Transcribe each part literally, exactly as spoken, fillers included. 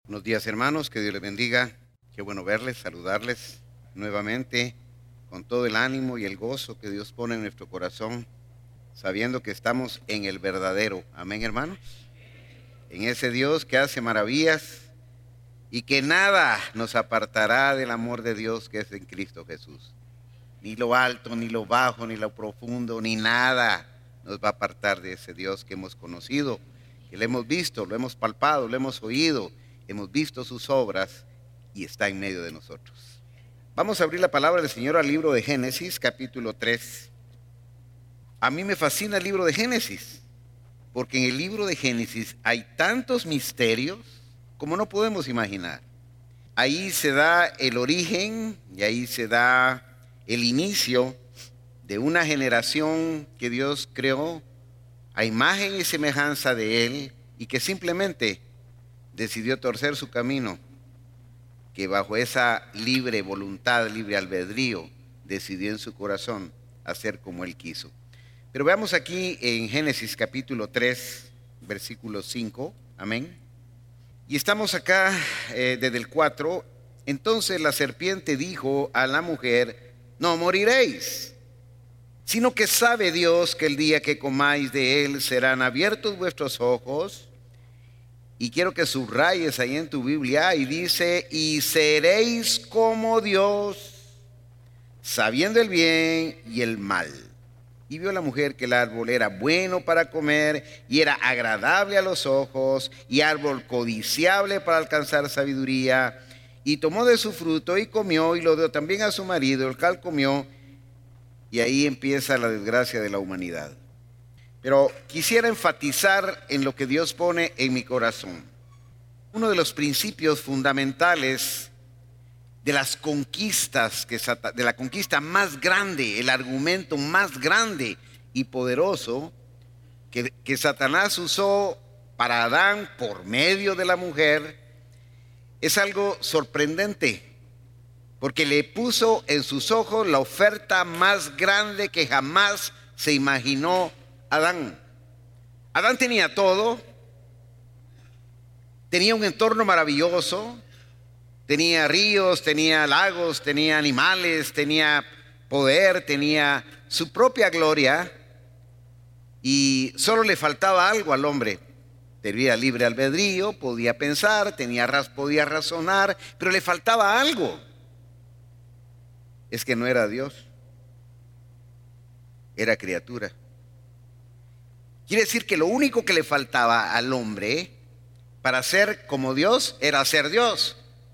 Buenos días, hermanos, que Dios les bendiga. Qué bueno verles, saludarles nuevamente con todo el ánimo y el gozo que Dios pone en nuestro corazón, sabiendo que estamos en el verdadero. Amén, hermanos. En ese Dios que hace maravillas y que nada nos apartará del amor de Dios que es en Cristo Jesús. Ni lo alto, ni lo bajo, ni lo profundo, ni nada nos va a apartar de ese Dios que hemos conocido, que lo hemos visto, lo hemos palpado, lo hemos oído, hemos visto sus obras y está en medio de nosotros. Vamos a abrir la palabra del Señor al libro de Génesis, capítulo tres. A mí me fascina el libro de Génesis, porque en el libro de Génesis hay tantos misterios como no podemos imaginar. Ahí se da el origen y ahí se da el inicio de una generación que Dios creó a imagen y semejanza de Él y que simplemente decidió torcer su camino, que bajo esa libre voluntad, libre albedrío, decidió en su corazón hacer como Él quiso. Pero veamos aquí en Génesis capítulo tres, versículo cinco, amén. Y estamos acá eh, desde el cuatro. Entonces la serpiente dijo a la mujer: no moriréis, sino que sabe Dios que el día que comáis de él serán abiertos vuestros ojos. Y quiero que subrayes ahí en tu Biblia, y dice: y seréis como Dios, sabiendo el bien y el mal. Y vio la mujer que el árbol era bueno para comer, y era agradable a los ojos, y árbol codiciable para alcanzar sabiduría. Y tomó de su fruto y comió, y lo dio también a su marido, el cual comió. Y ahí empieza la desgracia de la humanidad. Pero quisiera enfatizar en lo que Dios pone en mi corazón. Uno de los principios fundamentales de las conquistas, que de la conquista más grande, el argumento más grande y poderoso que, que Satanás usó para Adán por medio de la mujer, es algo sorprendente, porque le puso en sus ojos la oferta más grande que jamás se imaginó Adán. Adán tenía todo, tenía un entorno maravilloso, tenía ríos, tenía lagos, tenía animales, tenía poder, tenía su propia gloria, y solo le faltaba algo al hombre. Tenía libre albedrío, podía pensar, tenía, podía razonar, pero le faltaba algo. Es que no era Dios, era criatura. Quiere decir que lo único que le faltaba al hombre para ser como Dios era ser Dios.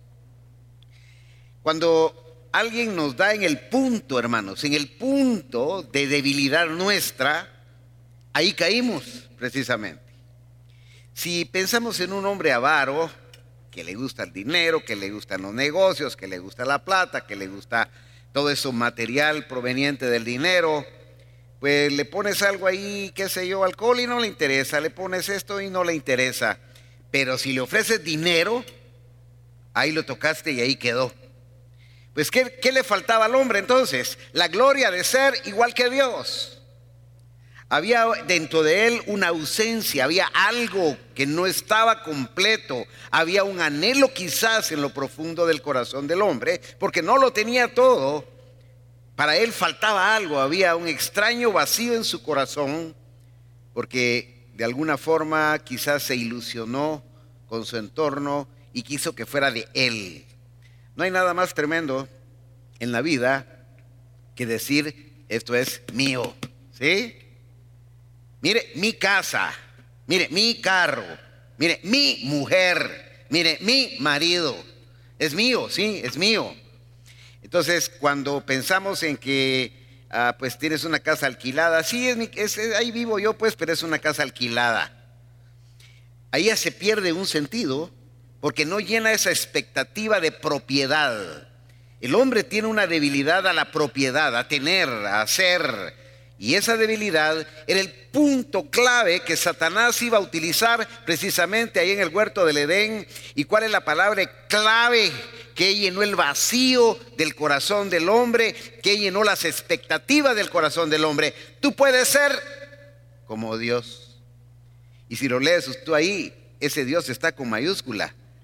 Cuando alguien nos da en el punto, hermanos, en el punto de debilidad nuestra, ahí caímos precisamente. Si pensamos en un hombre avaro, que le gusta el dinero, que le gustan los negocios, que le gusta la plata, que le gusta todo eso material proveniente del dinero, pues le pones algo ahí, qué sé yo, alcohol, y no le interesa, le pones esto y no le interesa. Pero si le ofreces dinero, ahí lo tocaste y ahí quedó. Pues ¿qué, qué le faltaba al hombre entonces? La gloria de ser igual que Dios. Había dentro de él una ausencia, había algo que no estaba completo, había un anhelo quizás en lo profundo del corazón del hombre, porque no lo tenía todo. Para él faltaba algo, había un extraño vacío en su corazón, porque de alguna forma quizás se ilusionó con su entorno y quiso que fuera de él. No hay nada más tremendo en la vida que decir: esto es mío, ¿sí? Mire mi casa, mire mi carro, mire mi mujer, mire mi marido. Es mío, sí, es mío. Entonces, cuando pensamos en que ah, pues tienes una casa alquilada, sí, es mi, es, ahí vivo yo pues, pero es una casa alquilada. Ahí ya se pierde un sentido, porque no llena esa expectativa de propiedad. El hombre tiene una debilidad a la propiedad, a tener, a hacer. Y esa debilidad era el punto clave que Satanás iba a utilizar precisamente ahí en el huerto del Edén. ¿Y cuál es la palabra clave que llenó el vacío del corazón del hombre, que llenó las expectativas del corazón del hombre? Tú puedes ser como Dios. Y si lo lees tú ahí, ese Dios está con mayúscula.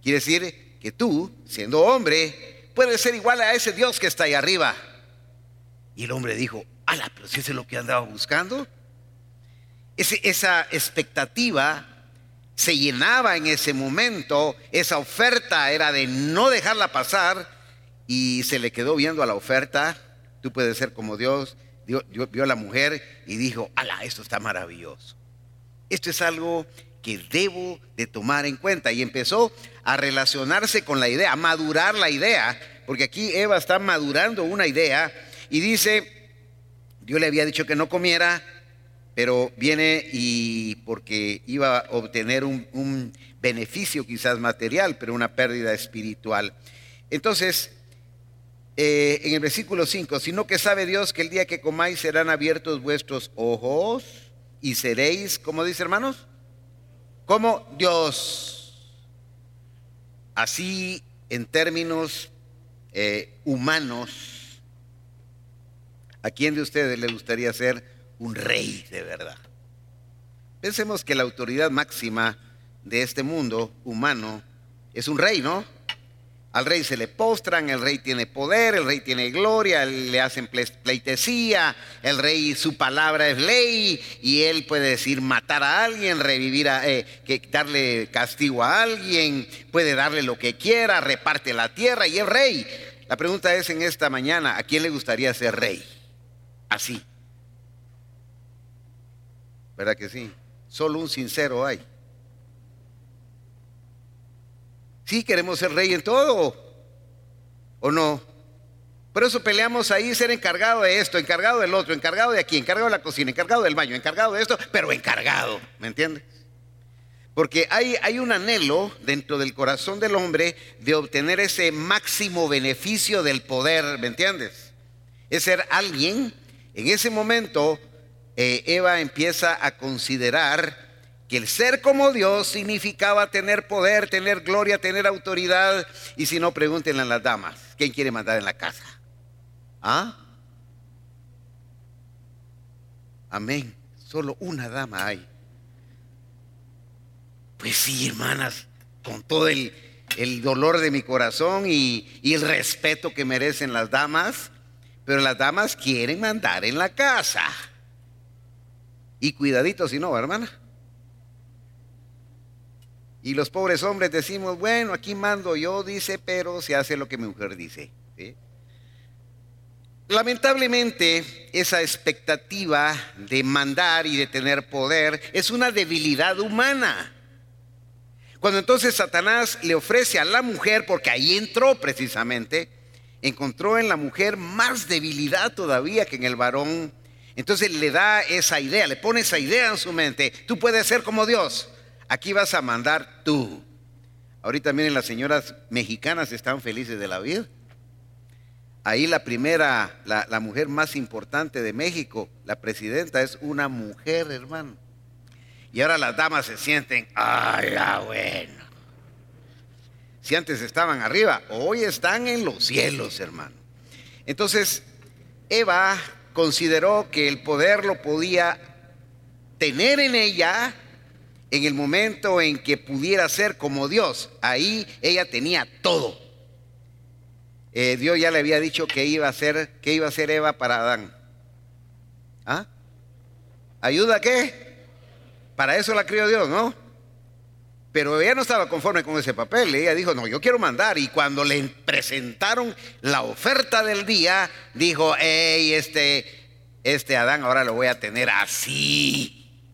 Quiere decir que tú, siendo hombre, puedes ser igual a ese Dios que está ahí arriba. Y el hombre dijo, ala, pero si eso es lo que andaba buscando. Ese, esa expectativa se llenaba en ese momento, esa oferta era de no dejarla pasar, y se le quedó viendo a la oferta. Tú puedes ser como Dios. Dios vio a la mujer y dijo, ala, esto está maravilloso. Esto es algo que debo de tomar en cuenta. Y empezó a relacionarse con la idea, a madurar la idea, porque aquí Eva está madurando una idea y dice, Dios le había dicho que no comiera, pero viene y porque iba a obtener un, un beneficio quizás material, pero una pérdida espiritual. Entonces, eh, en el versículo cinco, sino que sabe Dios que el día que comáis serán abiertos vuestros ojos y seréis, ¿cómo dice, hermanos? Como Dios. Así, en términos eh, humanos, ¿a quién de ustedes le gustaría ser un rey de verdad? Pensemos que la autoridad máxima de este mundo humano es un rey, ¿no? Al rey se le postran, el rey tiene poder, el rey tiene gloria, le hacen pleitesía, el rey, su palabra es ley, y él puede decir matar a alguien, revivir, a, eh, que darle castigo a alguien, puede darle lo que quiera, reparte la tierra y es rey. La pregunta es en esta mañana, ¿a quién le gustaría ser rey? Así. ¿Verdad que sí? Solo un sincero hay. Sí, queremos ser rey en todo, ¿o no? Por eso peleamos ahí, ser encargado de esto, encargado del otro, encargado de aquí, encargado de la cocina, encargado del baño, encargado de esto, pero encargado, ¿me entiendes? Porque hay, hay un anhelo dentro del corazón del hombre de obtener ese máximo beneficio del poder, ¿me entiendes? Es ser alguien. En ese momento, eh, Eva empieza a considerar que el ser como Dios significaba tener poder, tener gloria, tener autoridad. Y si no, pregúntenle a las damas, ¿quién quiere mandar en la casa? ¿Ah? Amén. Solo una dama hay. Pues sí, hermanas, con todo el, el dolor de mi corazón y, y el respeto que merecen las damas, pero las damas quieren mandar en la casa. Y cuidadito si no, hermana. Y los pobres hombres decimos, bueno, aquí mando yo, dice, pero se hace lo que mi mujer dice, ¿sí? Lamentablemente, esa expectativa de mandar y de tener poder es una debilidad humana. Cuando entonces Satanás le ofrece a la mujer, porque ahí entró precisamente, encontró en la mujer más debilidad todavía que en el varón. Entonces le da esa idea, le pone esa idea en su mente, tú puedes ser como Dios. Aquí vas a mandar tú. Ahorita miren, las señoras mexicanas están felices de la vida. Ahí la primera, la, la mujer más importante de México, la presidenta, es una mujer, hermano. Y ahora las damas se sienten, ¡ay, la bueno! Si antes estaban arriba, hoy están en los cielos, hermano. Entonces, Eva consideró que el poder lo podía tener en ella en el momento en que pudiera ser como Dios. Ahí ella tenía todo. Eh, Dios ya le había dicho que iba a ser, que iba a ser Eva para Adán. ¿Ah? ¿Ayuda qué? Para eso la crió Dios, ¿no? Pero ella no estaba conforme con ese papel. Ella dijo, no, yo quiero mandar. Y cuando le presentaron la oferta del día, dijo, hey, este, este Adán ahora lo voy a tener así.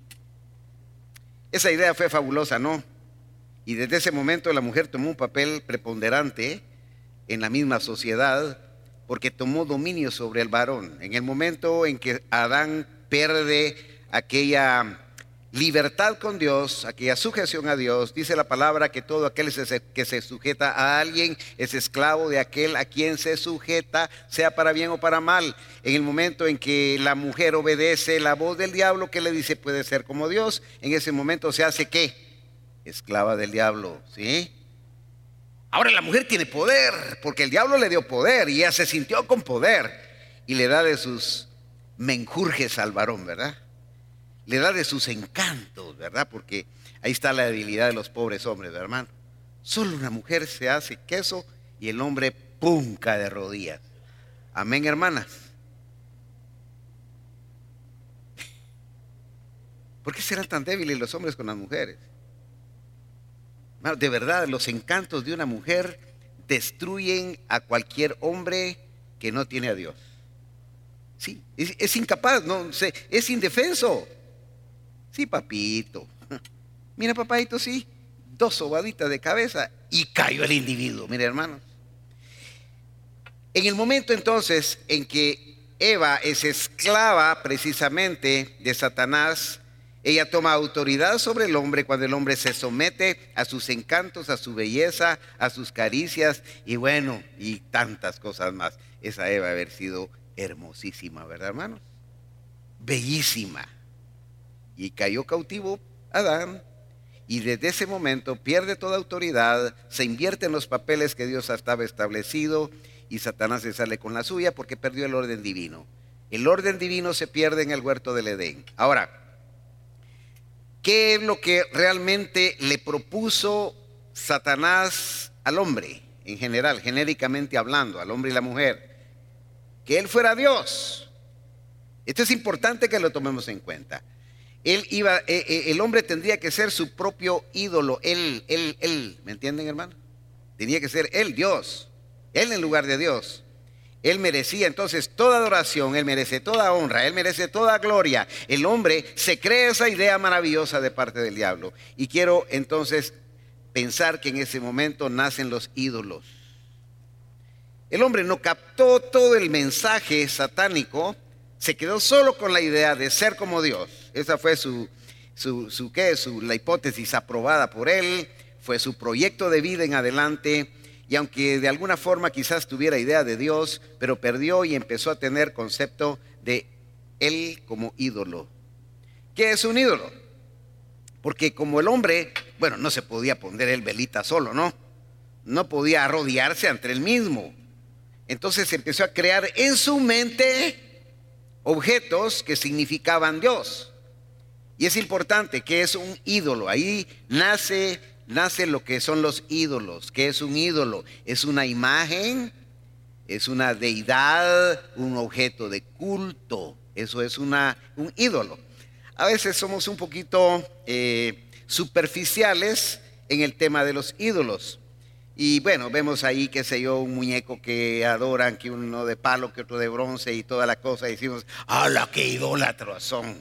Esa idea fue fabulosa, ¿no? Y desde ese momento la mujer tomó un papel preponderante en la misma sociedad porque tomó dominio sobre el varón. En el momento en que Adán pierde aquella libertad con Dios, aquella sujeción a Dios, dice la palabra que todo aquel que se sujeta a alguien es esclavo de aquel a quien se sujeta, sea para bien o para mal. En el momento en que la mujer obedece la voz del diablo que le dice puede ser como Dios, en ese momento se hace ¿qué? Esclava del diablo, ¿sí? Ahora la mujer tiene poder porque el diablo le dio poder y ella se sintió con poder y le da de sus menjurjes al varón, ¿verdad? Le da de sus encantos, ¿verdad? Porque ahí está la debilidad de los pobres hombres, ¿verdad, hermano? Solo una mujer se hace queso y el hombre pum, cae de rodillas. Amén, hermanas. ¿Por qué serán tan débiles los hombres con las mujeres? De verdad, los encantos de una mujer destruyen a cualquier hombre que no tiene a Dios. Sí, es, es incapaz, no sé, es indefenso. Sí, papito. Mira, papadito, sí, dos sobaditas de cabeza y cayó el individuo. Mire, hermanos. En el momento entonces en que Eva es esclava precisamente de Satanás, ella toma autoridad sobre el hombre cuando el hombre se somete a sus encantos, a su belleza, a sus caricias y bueno, y tantas cosas más. Esa Eva haber sido hermosísima, ¿verdad, hermanos? Bellísima. Y cayó cautivo Adán y desde ese momento pierde toda autoridad, se invierte en los papeles que Dios estaba establecido y Satanás se sale con la suya porque perdió el orden divino. El orden divino se pierde en el huerto del Edén. Ahora, ¿qué es lo que realmente le propuso Satanás al hombre en general, genéricamente hablando, al hombre y la mujer? Que él fuera Dios. Esto es importante que lo tomemos en cuenta. Él iba, eh, eh, el hombre tendría que ser su propio ídolo, él, él, él, ¿me entienden, hermano? Tenía que ser él Dios, él en lugar de Dios. Él merecía entonces toda adoración, él merece toda honra, él merece toda gloria. El hombre se cree esa idea maravillosa de parte del diablo. Y quiero entonces pensar que en ese momento nacen los ídolos. El hombre no captó todo el mensaje satánico, se quedó solo con la idea de ser como Dios. Esa fue su, su, su, ¿qué? su la hipótesis aprobada por él, fue su proyecto de vida en adelante. Y aunque de alguna forma quizás tuviera idea de Dios, pero perdió y empezó a tener concepto de él como ídolo. ¿Qué es un ídolo? Porque como el hombre, bueno, no se podía poner el velita solo, ¿no? No podía arrodillarse ante él mismo. Entonces empezó a crear en su mente objetos que significaban Dios. Y es importante que es un ídolo. Ahí nace... Nace lo que son los ídolos. ¿Qué es un ídolo? Es una imagen, es una deidad, un objeto de culto. Eso es una, un ídolo. A veces somos un poquito eh, superficiales en el tema de los ídolos. Y bueno, vemos ahí, qué sé yo, un muñeco que adoran, que uno de palo, que otro de bronce y toda la cosa. Y decimos, ¡hala, qué idólatros son!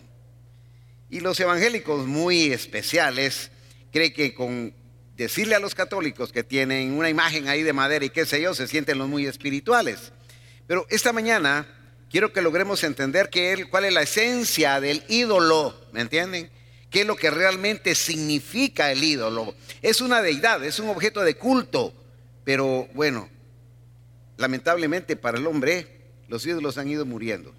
Y los evangélicos muy especiales creen que con decirle a los católicos que tienen una imagen ahí de madera y qué sé yo, se sienten los muy espirituales. Pero esta mañana quiero que logremos entender qué, cuál es la esencia del ídolo, ¿me entienden? ¿Qué es lo que realmente significa el ídolo? Es una deidad, es un objeto de culto, pero bueno, lamentablemente para el hombre los ídolos han ido muriendo.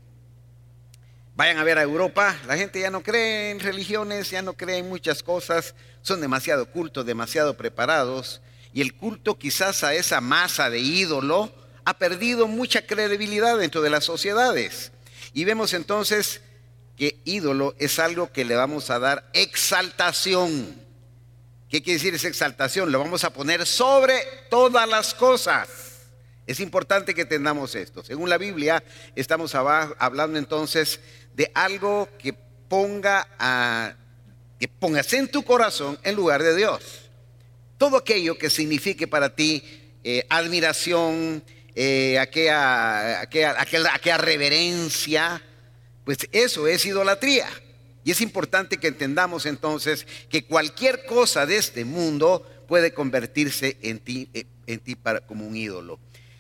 Vayan a ver a Europa, la gente ya no cree en religiones, ya no cree en muchas cosas, son demasiado cultos, demasiado preparados, y el culto quizás a esa masa de ídolo ha perdido mucha credibilidad dentro de las sociedades. Y vemos entonces que ídolo es algo que le vamos a dar exaltación. ¿Qué quiere decir esa exaltación? Lo vamos a poner sobre todas las cosas. Es importante que entendamos esto. Según la Biblia, estamos abajo, hablando entonces de algo que ponga a, que pongas en tu corazón en lugar de Dios. Todo aquello que signifique para ti eh, admiración, eh, aquella, aquella, aquella, aquella reverencia, pues eso es idolatría. Y es importante que entendamos entonces que cualquier cosa de este mundo puede convertirse en ti, en ti para, como un ídolo.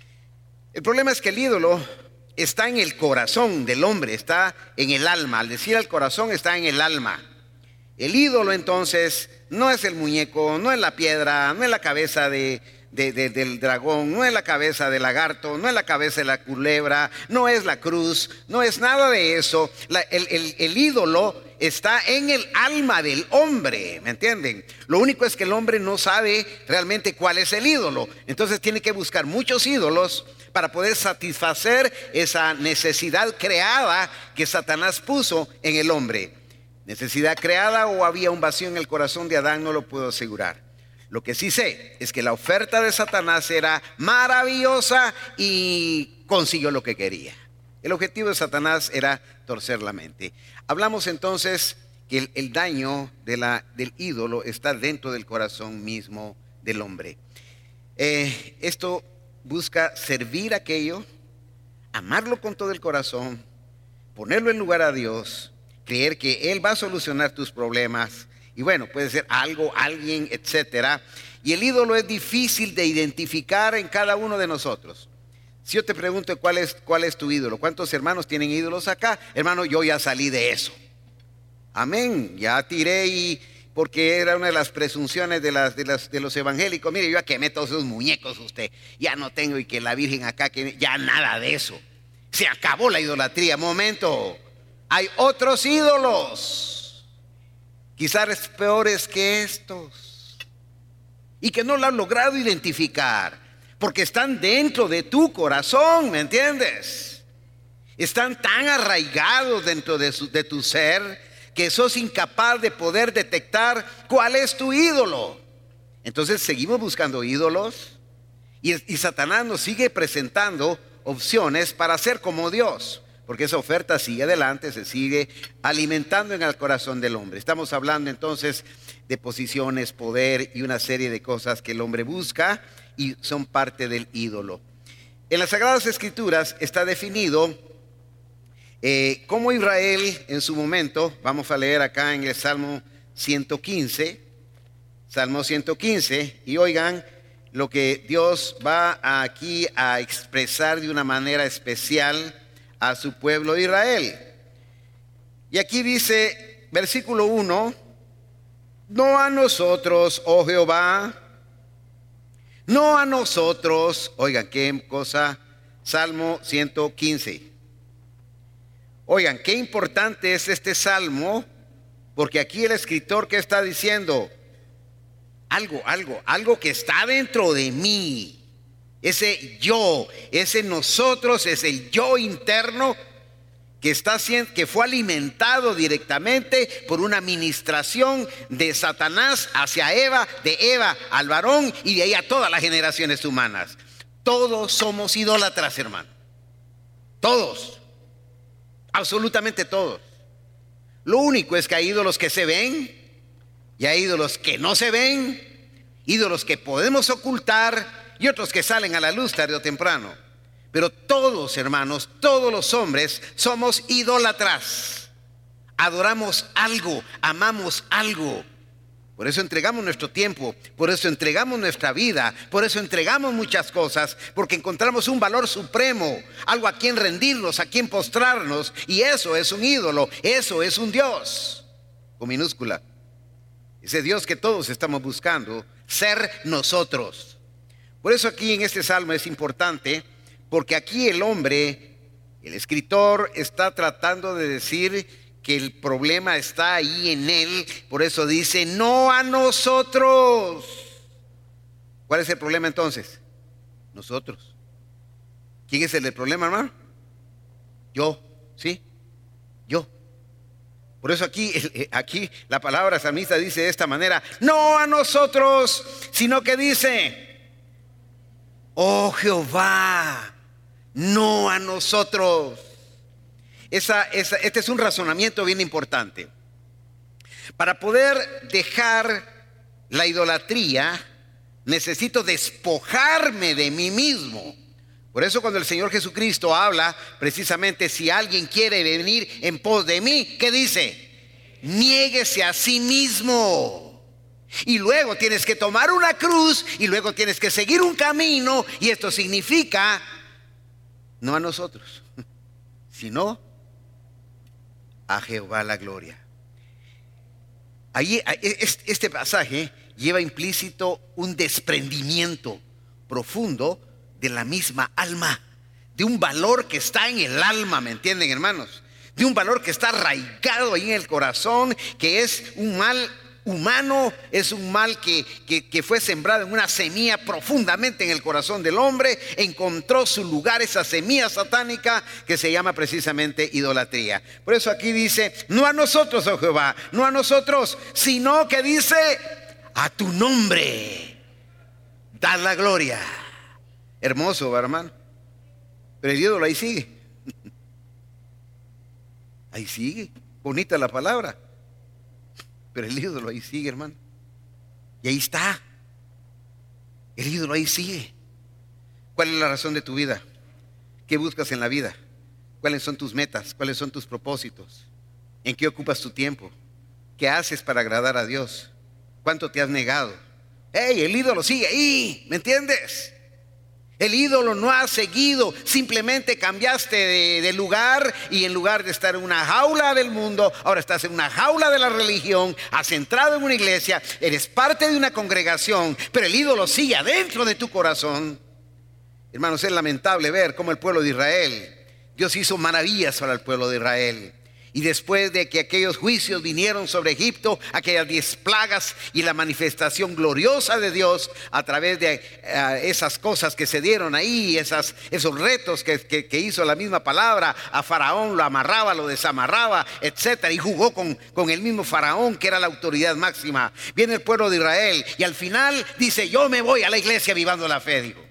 El problema es que el ídolo está en el corazón del hombre, está en el alma. Al decir el corazón, está en el alma. El ídolo entonces no es el muñeco, no es la piedra, no es la cabeza de, de, de, del dragón, no es la cabeza del lagarto, no es la cabeza de la culebra, no es la cruz, no es nada de eso. La, el, el, el ídolo está en el alma del hombre, ¿me entienden? Lo único es que el hombre no sabe realmente cuál es el ídolo. Entonces tiene que buscar muchos ídolos para poder satisfacer esa necesidad creada que Satanás puso en el hombre. Necesidad creada o había un vacío en el corazón de Adán, no lo puedo asegurar. Lo que sí sé es que la oferta de Satanás era maravillosa y consiguió lo que quería. El objetivo de Satanás era torcer la mente. Hablamos entonces que el, el daño de la, del ídolo está dentro del corazón mismo del hombre. Eh, esto busca servir a aquello, amarlo con todo el corazón, ponerlo en lugar a Dios, creer que Él va a solucionar tus problemas. Y bueno, puede ser algo, alguien, etcétera. Y el ídolo es difícil de identificar en cada uno de nosotros. Si yo te pregunto cuál es, cuál es tu ídolo, ¿cuántos hermanos tienen ídolos acá? Hermano, yo ya salí de eso. Amén. Ya tiré y porque era una de las presunciones de, las, de, las, de los evangélicos. Mire, yo ya quemé todos esos muñecos usted. Ya no tengo y que la Virgen acá, que ya nada de eso. Se acabó la idolatría. Momento. Hay otros ídolos. Quizás peores que estos. Y que no lo han logrado identificar. Porque están dentro de tu corazón, ¿me entiendes? Están tan arraigados dentro de, su, de tu ser que sos incapaz de poder detectar cuál es tu ídolo. Entonces seguimos buscando ídolos y, y Satanás nos sigue presentando opciones para ser como Dios, porque esa oferta sigue adelante, se sigue alimentando en el corazón del hombre. Estamos hablando entonces de posiciones, poder y una serie de cosas que el hombre busca y son parte del ídolo. En las Sagradas Escrituras está definido eh, cómo Israel en su momento, vamos a leer acá en el Salmo ciento quince, Salmo ciento quince, y oigan lo que Dios va aquí a expresar de una manera especial a su pueblo Israel. Y aquí dice, versículo uno, no a nosotros, oh Jehová, no a nosotros, oigan qué cosa, Salmo ciento quince. Oigan, qué importante es este salmo, porque aquí el escritor que está diciendo, algo, algo, algo que está dentro de mí, ese yo, ese nosotros, es el yo interno que está siendo, que fue alimentado directamente por una administración de Satanás hacia Eva, de Eva al varón y de ahí a todas las generaciones humanas. Todos somos idólatras, hermano. Todos. Absolutamente todos. Lo único es que hay ídolos que se ven y hay ídolos que no se ven, ídolos que podemos ocultar y otros que salen a la luz tarde o temprano. Pero todos, hermanos, todos los hombres somos idólatras. Adoramos algo, amamos algo. Por eso entregamos nuestro tiempo, por eso entregamos nuestra vida, por eso entregamos muchas cosas, porque encontramos un valor supremo, algo a quien rendirnos, a quien postrarnos, y eso es un ídolo, eso es un Dios, con minúscula. Ese Dios que todos estamos buscando, ser nosotros. Por eso aquí en este salmo es importante, porque aquí el hombre, el escritor, está tratando de decir que el problema está ahí en él. Por eso dice, no a nosotros. ¿Cuál es el problema entonces? Nosotros. ¿Quién es el del problema, hermano? Yo, ¿sí? Yo. Por eso aquí, aquí la palabra salmista dice de esta manera, no a nosotros, sino que dice, oh Jehová, no a nosotros. Esa, esa, este es un razonamiento bien importante. Para poder dejar la idolatría, necesito despojarme de mí mismo. Por eso cuando el Señor Jesucristo habla, precisamente, si alguien quiere venir en pos de mí, ¿qué dice? Niéguese a sí mismo. Y luego tienes que tomar una cruz y luego tienes que seguir un camino. Y esto significa, no a nosotros, sino a Jehová la gloria. Allí, este pasaje lleva implícito un desprendimiento profundo de la misma alma, de un valor que está en el alma, ¿me entienden, hermanos? De un valor que está arraigado ahí en el corazón, que es un mal humano, es un mal que, que, que fue sembrado en una semilla profundamente en el corazón del hombre. Encontró su lugar esa semilla satánica que se llama precisamente idolatría. Por eso aquí dice, no a nosotros, oh Jehová, no a nosotros, sino que dice a tu nombre das la gloria. Hermoso, hermano. Pero el ídolo ahí sigue. Ahí sigue. Bonita la palabra. Pero el ídolo ahí sigue, hermano. Y ahí está. El ídolo ahí sigue. ¿Cuál es la razón de tu vida? ¿Qué buscas en la vida? ¿Cuáles son tus metas? ¿Cuáles son tus propósitos? ¿En qué ocupas tu tiempo? ¿Qué haces para agradar a Dios? ¿Cuánto te has negado? ¡Hey! El ídolo sigue ahí, ¿me entiendes? El ídolo no ha seguido, simplemente cambiaste de, de lugar, y en lugar de estar en una jaula del mundo, ahora estás en una jaula de la religión, has entrado en una iglesia, eres parte de una congregación, pero el ídolo sigue adentro de tu corazón. Hermanos, es lamentable ver cómo el pueblo de Israel, Dios hizo maravillas para el pueblo de Israel. Y después de que aquellos juicios vinieron sobre Egipto, aquellas diez plagas y la manifestación gloriosa de Dios a través de uh, esas cosas que se dieron ahí, esas, esos retos que, que, que hizo la misma palabra, a Faraón lo amarraba, lo desamarraba, etcétera, y jugó con, con el mismo Faraón, que era la autoridad máxima. Viene el pueblo de Israel y al final dice: yo me voy a la iglesia vivando la fe, dijo.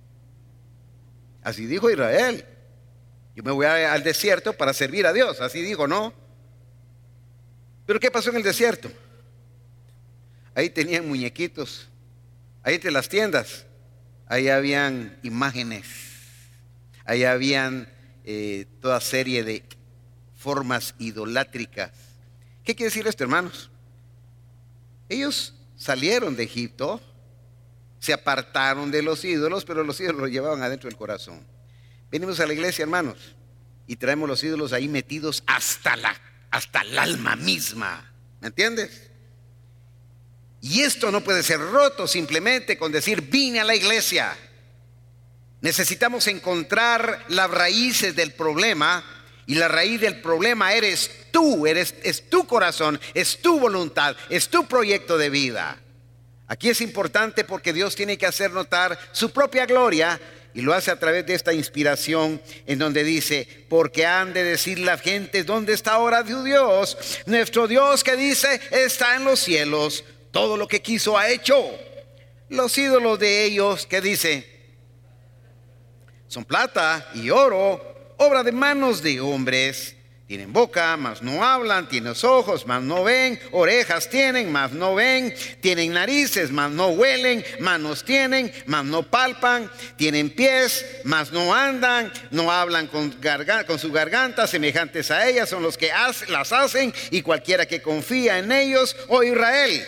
Así dijo Israel. Yo me voy a, al desierto para servir a Dios. Así dijo, ¿no? Pero ¿qué pasó en el desierto? Ahí tenían muñequitos. Ahí entre las tiendas, ahí habían imágenes. Ahí habían eh, toda serie de formas idolátricas. ¿Qué quiere decir esto, hermanos? Ellos salieron de Egipto, se apartaron de los ídolos, pero los ídolos los llevaban adentro del corazón. Venimos a la iglesia, hermanos, y traemos los ídolos ahí metidos hasta la, hasta el alma misma. ¿Me entiendes? Y esto no puede ser roto simplemente con decir: vine a la iglesia. Necesitamos encontrar las raíces del problema, y la raíz del problema eres tú, eres, es tu corazón, es tu voluntad, es tu proyecto de vida. Aquí es importante porque Dios tiene que hacer notar su propia gloria. Y lo hace a través de esta inspiración en donde dice: porque han de decir las gentes, ¿dónde está ahora tu Dios? Nuestro Dios, que dice, está en los cielos. Todo lo que quiso ha hecho. Los ídolos de ellos, que dice, son plata y oro, obra de manos de hombres. Tienen boca, mas no hablan. Tienen ojos, mas no ven. Orejas tienen, mas no ven. Tienen narices, mas no huelen. Manos tienen, mas no palpan. Tienen pies, mas no andan. No hablan con, garga, con su garganta. Semejantes a ellas son los que hace, las hacen. Y cualquiera que confía en ellos, oh Israel.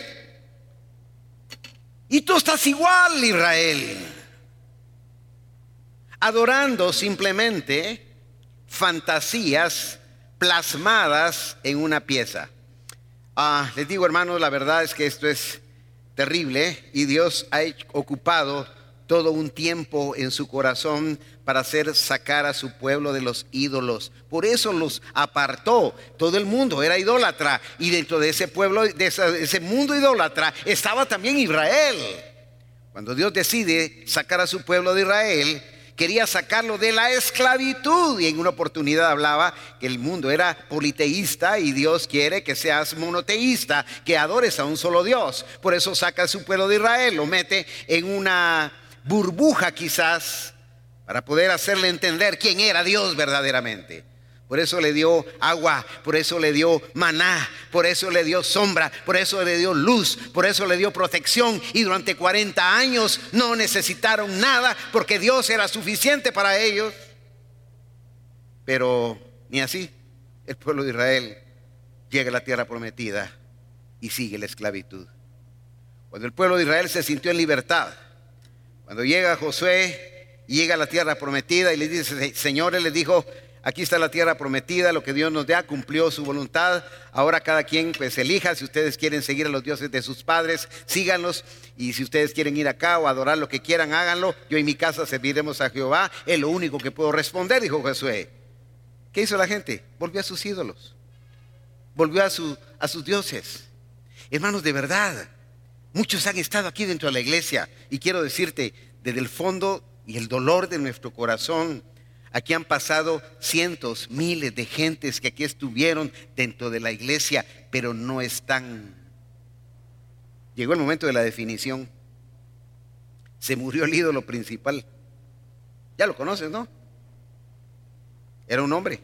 Y tú estás igual, Israel, adorando simplemente fantasías plasmadas en una pieza. Ah, les digo, hermanos, la verdad es que esto es terrible, y Dios ha ocupado todo un tiempo en su corazón para hacer sacar a su pueblo de los ídolos. Por eso los apartó. Todo el mundo era idólatra, y dentro de ese pueblo, de ese, ese mundo idólatra, estaba también Israel. Cuando Dios decide sacar a su pueblo de Israel, quería sacarlo de la esclavitud, y en una oportunidad hablaba que el mundo era politeísta y Dios quiere que seas monoteísta, que adores a un solo Dios. Por eso saca a su pueblo de Israel, lo mete en una burbuja quizás para poder hacerle entender quién era Dios verdaderamente. Por eso le dio agua, por eso le dio maná, por eso le dio sombra, por eso le dio luz, por eso le dio protección. Y durante cuarenta años no necesitaron nada, porque Dios era suficiente para ellos. Pero ni así, el pueblo de Israel llega a la tierra prometida y sigue la esclavitud. Cuando el pueblo de Israel se sintió en libertad, cuando llega Josué y llega a la tierra prometida y le dice: señores, les dijo, aquí está la tierra prometida, lo que Dios nos da, cumplió su voluntad. Ahora cada quien pues elija. Si ustedes quieren seguir a los dioses de sus padres, síganlos. Y si ustedes quieren ir acá o adorar lo que quieran, háganlo. Yo y mi casa serviremos a Jehová. Es lo único que puedo responder, dijo Josué. ¿Qué hizo la gente? Volvió a sus ídolos. Volvió a, su, a sus dioses. Hermanos, de verdad, muchos han estado aquí dentro de la iglesia. Y quiero decirte, desde el fondo y el dolor de nuestro corazón, aquí han pasado cientos, miles de gentes que aquí estuvieron dentro de la iglesia, pero no están. llegó el momento de la definición. Se murió el ídolo principal. Ya lo conoces, ¿no? Era un hombre.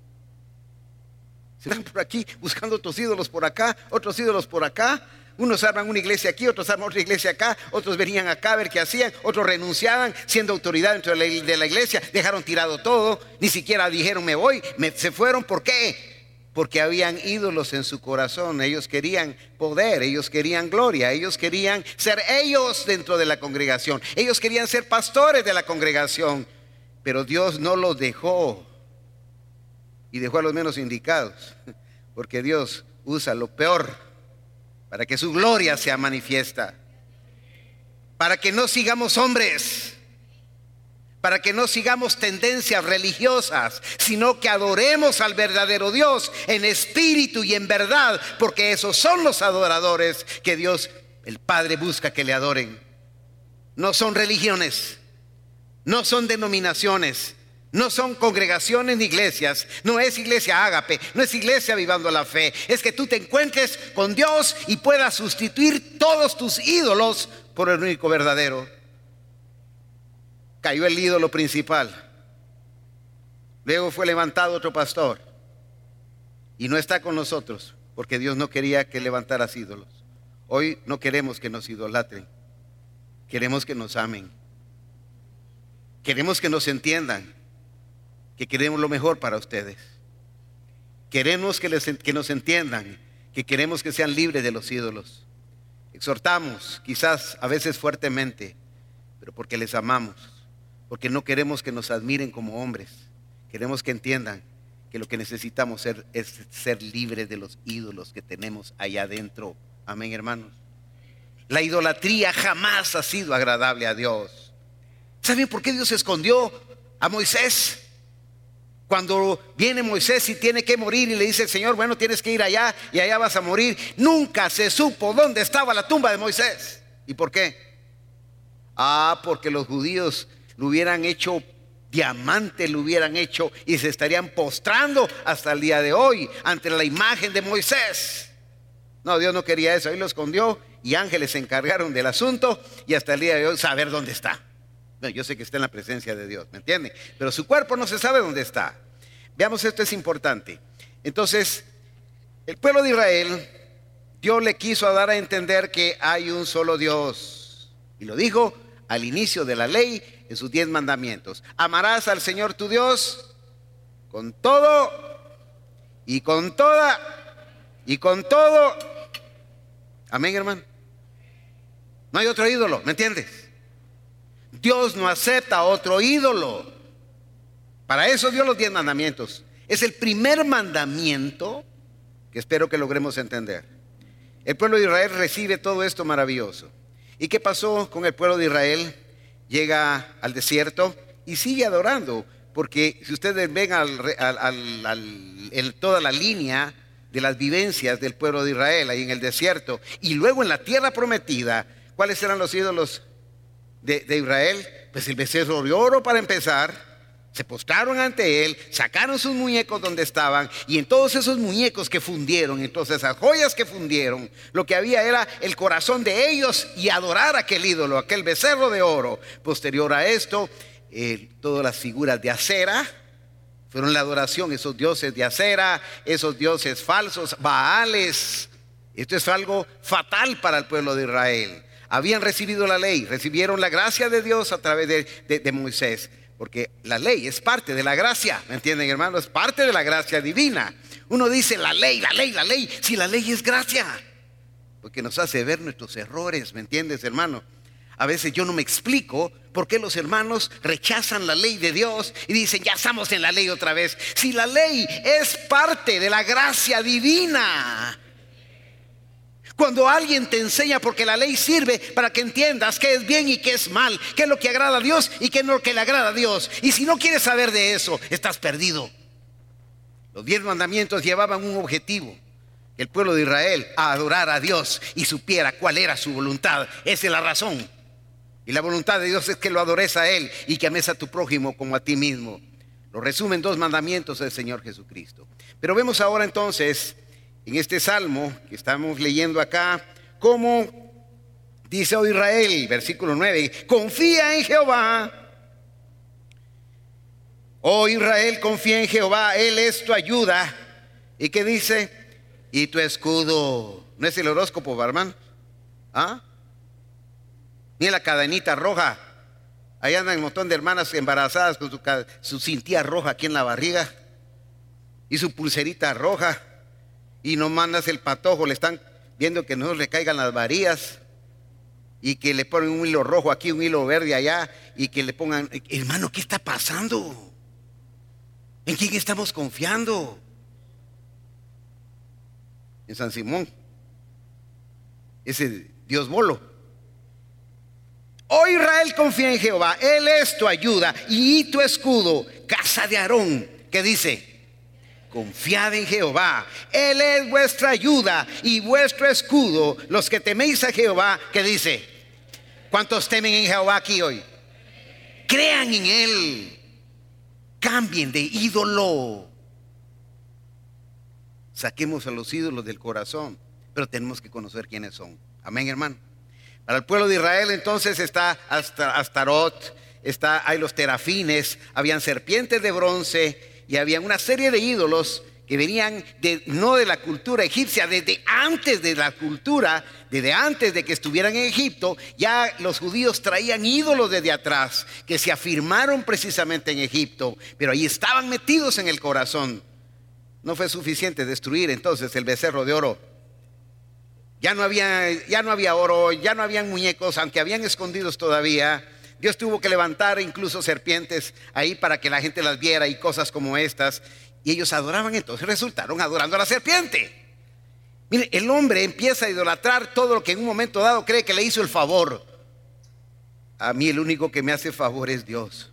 Se van por aquí buscando otros ídolos por acá, otros ídolos por acá. Unos arman una iglesia aquí, otros arman otra iglesia acá, otros venían acá a ver qué hacían, otros renunciaban siendo autoridad dentro de la, de la iglesia, dejaron tirado todo, ni siquiera dijeron me voy, me, se fueron. ¿Por qué? Porque habían ídolos en su corazón. Ellos querían poder, ellos querían gloria, ellos querían ser ellos dentro de la congregación, ellos querían ser pastores de la congregación, pero Dios no los dejó y dejó a los menos indicados, porque Dios usa lo peor para que su gloria sea manifiesta, para que no sigamos hombres, para que no sigamos tendencias religiosas, sino que adoremos al verdadero Dios en espíritu y en verdad, porque esos son los adoradores que Dios, el Padre, busca que le adoren. No son religiones, no son denominaciones, no son congregaciones ni iglesias, no es iglesia ágape, no es iglesia avivando la fe. Es que tú te encuentres con Dios y puedas sustituir todos tus ídolos por el único verdadero. Cayó el ídolo principal. Luego fue levantado otro pastor y no está con nosotros porque Dios no quería que levantaras ídolos. Hoy no queremos que nos idolatren, queremos que nos amen, queremos que nos entiendan, que queremos lo mejor para ustedes. Queremos que, les, que nos entiendan, que queremos que sean libres de los ídolos. Exhortamos, quizás a veces fuertemente, pero porque les amamos, porque no queremos que nos admiren como hombres. Queremos que entiendan que lo que necesitamos ser, es ser libres de los ídolos que tenemos allá adentro. Amén, hermanos. La idolatría jamás ha sido agradable a Dios. ¿Saben por qué Dios escondió a Moisés? Cuando viene Moisés y tiene que morir y le dice el Señor, bueno, tienes que ir allá y allá vas a morir. Nunca se supo dónde estaba la tumba de Moisés. ¿Y por qué? Ah, porque los judíos lo hubieran hecho diamante, lo hubieran hecho y se estarían postrando hasta el día de hoy ante la imagen de Moisés. No, Dios no quería eso, ahí lo escondió y ángeles se encargaron del asunto y hasta el día de hoy saber dónde está. No, yo sé que está en la presencia de Dios, ¿me entienden? Pero su cuerpo no se sabe dónde está. Veamos, esto es importante. Entonces, el pueblo de Israel, Dios le quiso dar a entender que hay un solo Dios. Y lo dijo al inicio de la ley en sus diez mandamientos. Amarás al Señor tu Dios con todo y con toda y con todo. Amén, hermano. No hay otro ídolo, ¿me entiendes? Dios no acepta otro ídolo. Para eso dio los diez mandamientos. Es el primer mandamiento que espero que logremos entender. El pueblo de Israel recibe todo esto maravilloso. ¿Y qué pasó con el pueblo de Israel? Llega al desierto y sigue adorando. Porque si ustedes ven al, al, al, al, en toda la línea de las vivencias del pueblo de Israel ahí en el desierto y luego en la tierra prometida, ¿cuáles eran los ídolos De, de Israel? Pues el becerro de oro para empezar. Se postraron ante él, sacaron sus muñecos donde estaban y en todos esos muñecos que fundieron, en todas esas joyas que fundieron, lo que había era el corazón de ellos y adorar a aquel ídolo, aquel becerro de oro. Posterior a esto, eh, todas las figuras de acera fueron la adoración, esos dioses de acera, esos dioses falsos, Baales. Esto es algo fatal para el pueblo de Israel. Habían recibido la ley, recibieron la gracia de Dios a través de, de, de Moisés, porque la ley es parte de la gracia, ¿me entienden, hermanos? Es parte de la gracia divina. Uno dice la ley, la ley, la ley, si la ley es gracia, porque nos hace ver nuestros errores, ¿me entiendes, hermano? A veces yo no me explico por qué los hermanos rechazan la ley de Dios y dicen, ya estamos en la ley otra vez. Si la ley es parte de la gracia divina. Cuando alguien te enseña, porque la ley sirve para que entiendas qué es bien y qué es mal, qué es lo que agrada a Dios y qué es lo que le agrada a Dios. Y si no quieres saber de eso, estás perdido. Los diez mandamientos llevaban un objetivo: que el pueblo de Israel adorara a Dios y supiera cuál era su voluntad. Esa es la razón. Y la voluntad de Dios es que lo adores a Él y que ames a tu prójimo como a ti mismo. Lo resumen dos mandamientos del Señor Jesucristo. Pero vemos ahora entonces, en este salmo que estamos leyendo acá, cómo Dice, oh Israel, versículo nueve, confía en Jehová. Oh Israel, confía en Jehová, Él es tu ayuda. ¿Y qué dice? Y tu escudo. ¿No es el horóscopo, hermano? ¿Ah? Ni la cadenita roja. Ahí andan un montón de hermanas embarazadas con su, su cintilla roja aquí en la barriga y su pulserita roja. Y no mandas el patojo, le están viendo que no le caigan las varillas. Y que le ponen un hilo rojo aquí, un hilo verde allá. Y que le pongan, hermano, ¿qué está pasando? ¿En quién estamos confiando? En San Simón, ese Dios bolo. Oh Israel, confía en Jehová, Él es tu ayuda y tu escudo. Casa de Aarón, ¿qué dice? Confiad en Jehová, Él es vuestra ayuda y vuestro escudo. Los que teméis a Jehová, ¿qué dice? ¿Cuántos temen en Jehová aquí hoy? Crean en Él. Cambien de ídolo. Saquemos a los ídolos del corazón, pero tenemos que conocer quiénes son. Amén, hermano. Para el pueblo de Israel entonces está Astarot, está, hay los terafines, habían serpientes de bronce y había una serie de ídolos que venían de, no de la cultura egipcia, desde antes de la cultura, desde antes de que estuvieran en Egipto. Ya los judíos traían ídolos desde atrás, que se afirmaron precisamente en Egipto, pero ahí estaban metidos en el corazón. No fue suficiente destruir entonces el becerro de oro. Ya no había, ya no había oro, ya no habían muñecos, aunque habían escondidos todavía. Dios tuvo que levantar incluso serpientes ahí para que la gente las viera y cosas como estas. Y ellos adoraban, entonces resultaron adorando a la serpiente. Mire, el hombre empieza a idolatrar todo lo que en un momento dado cree que le hizo el favor. A mí el único que me hace favor es Dios.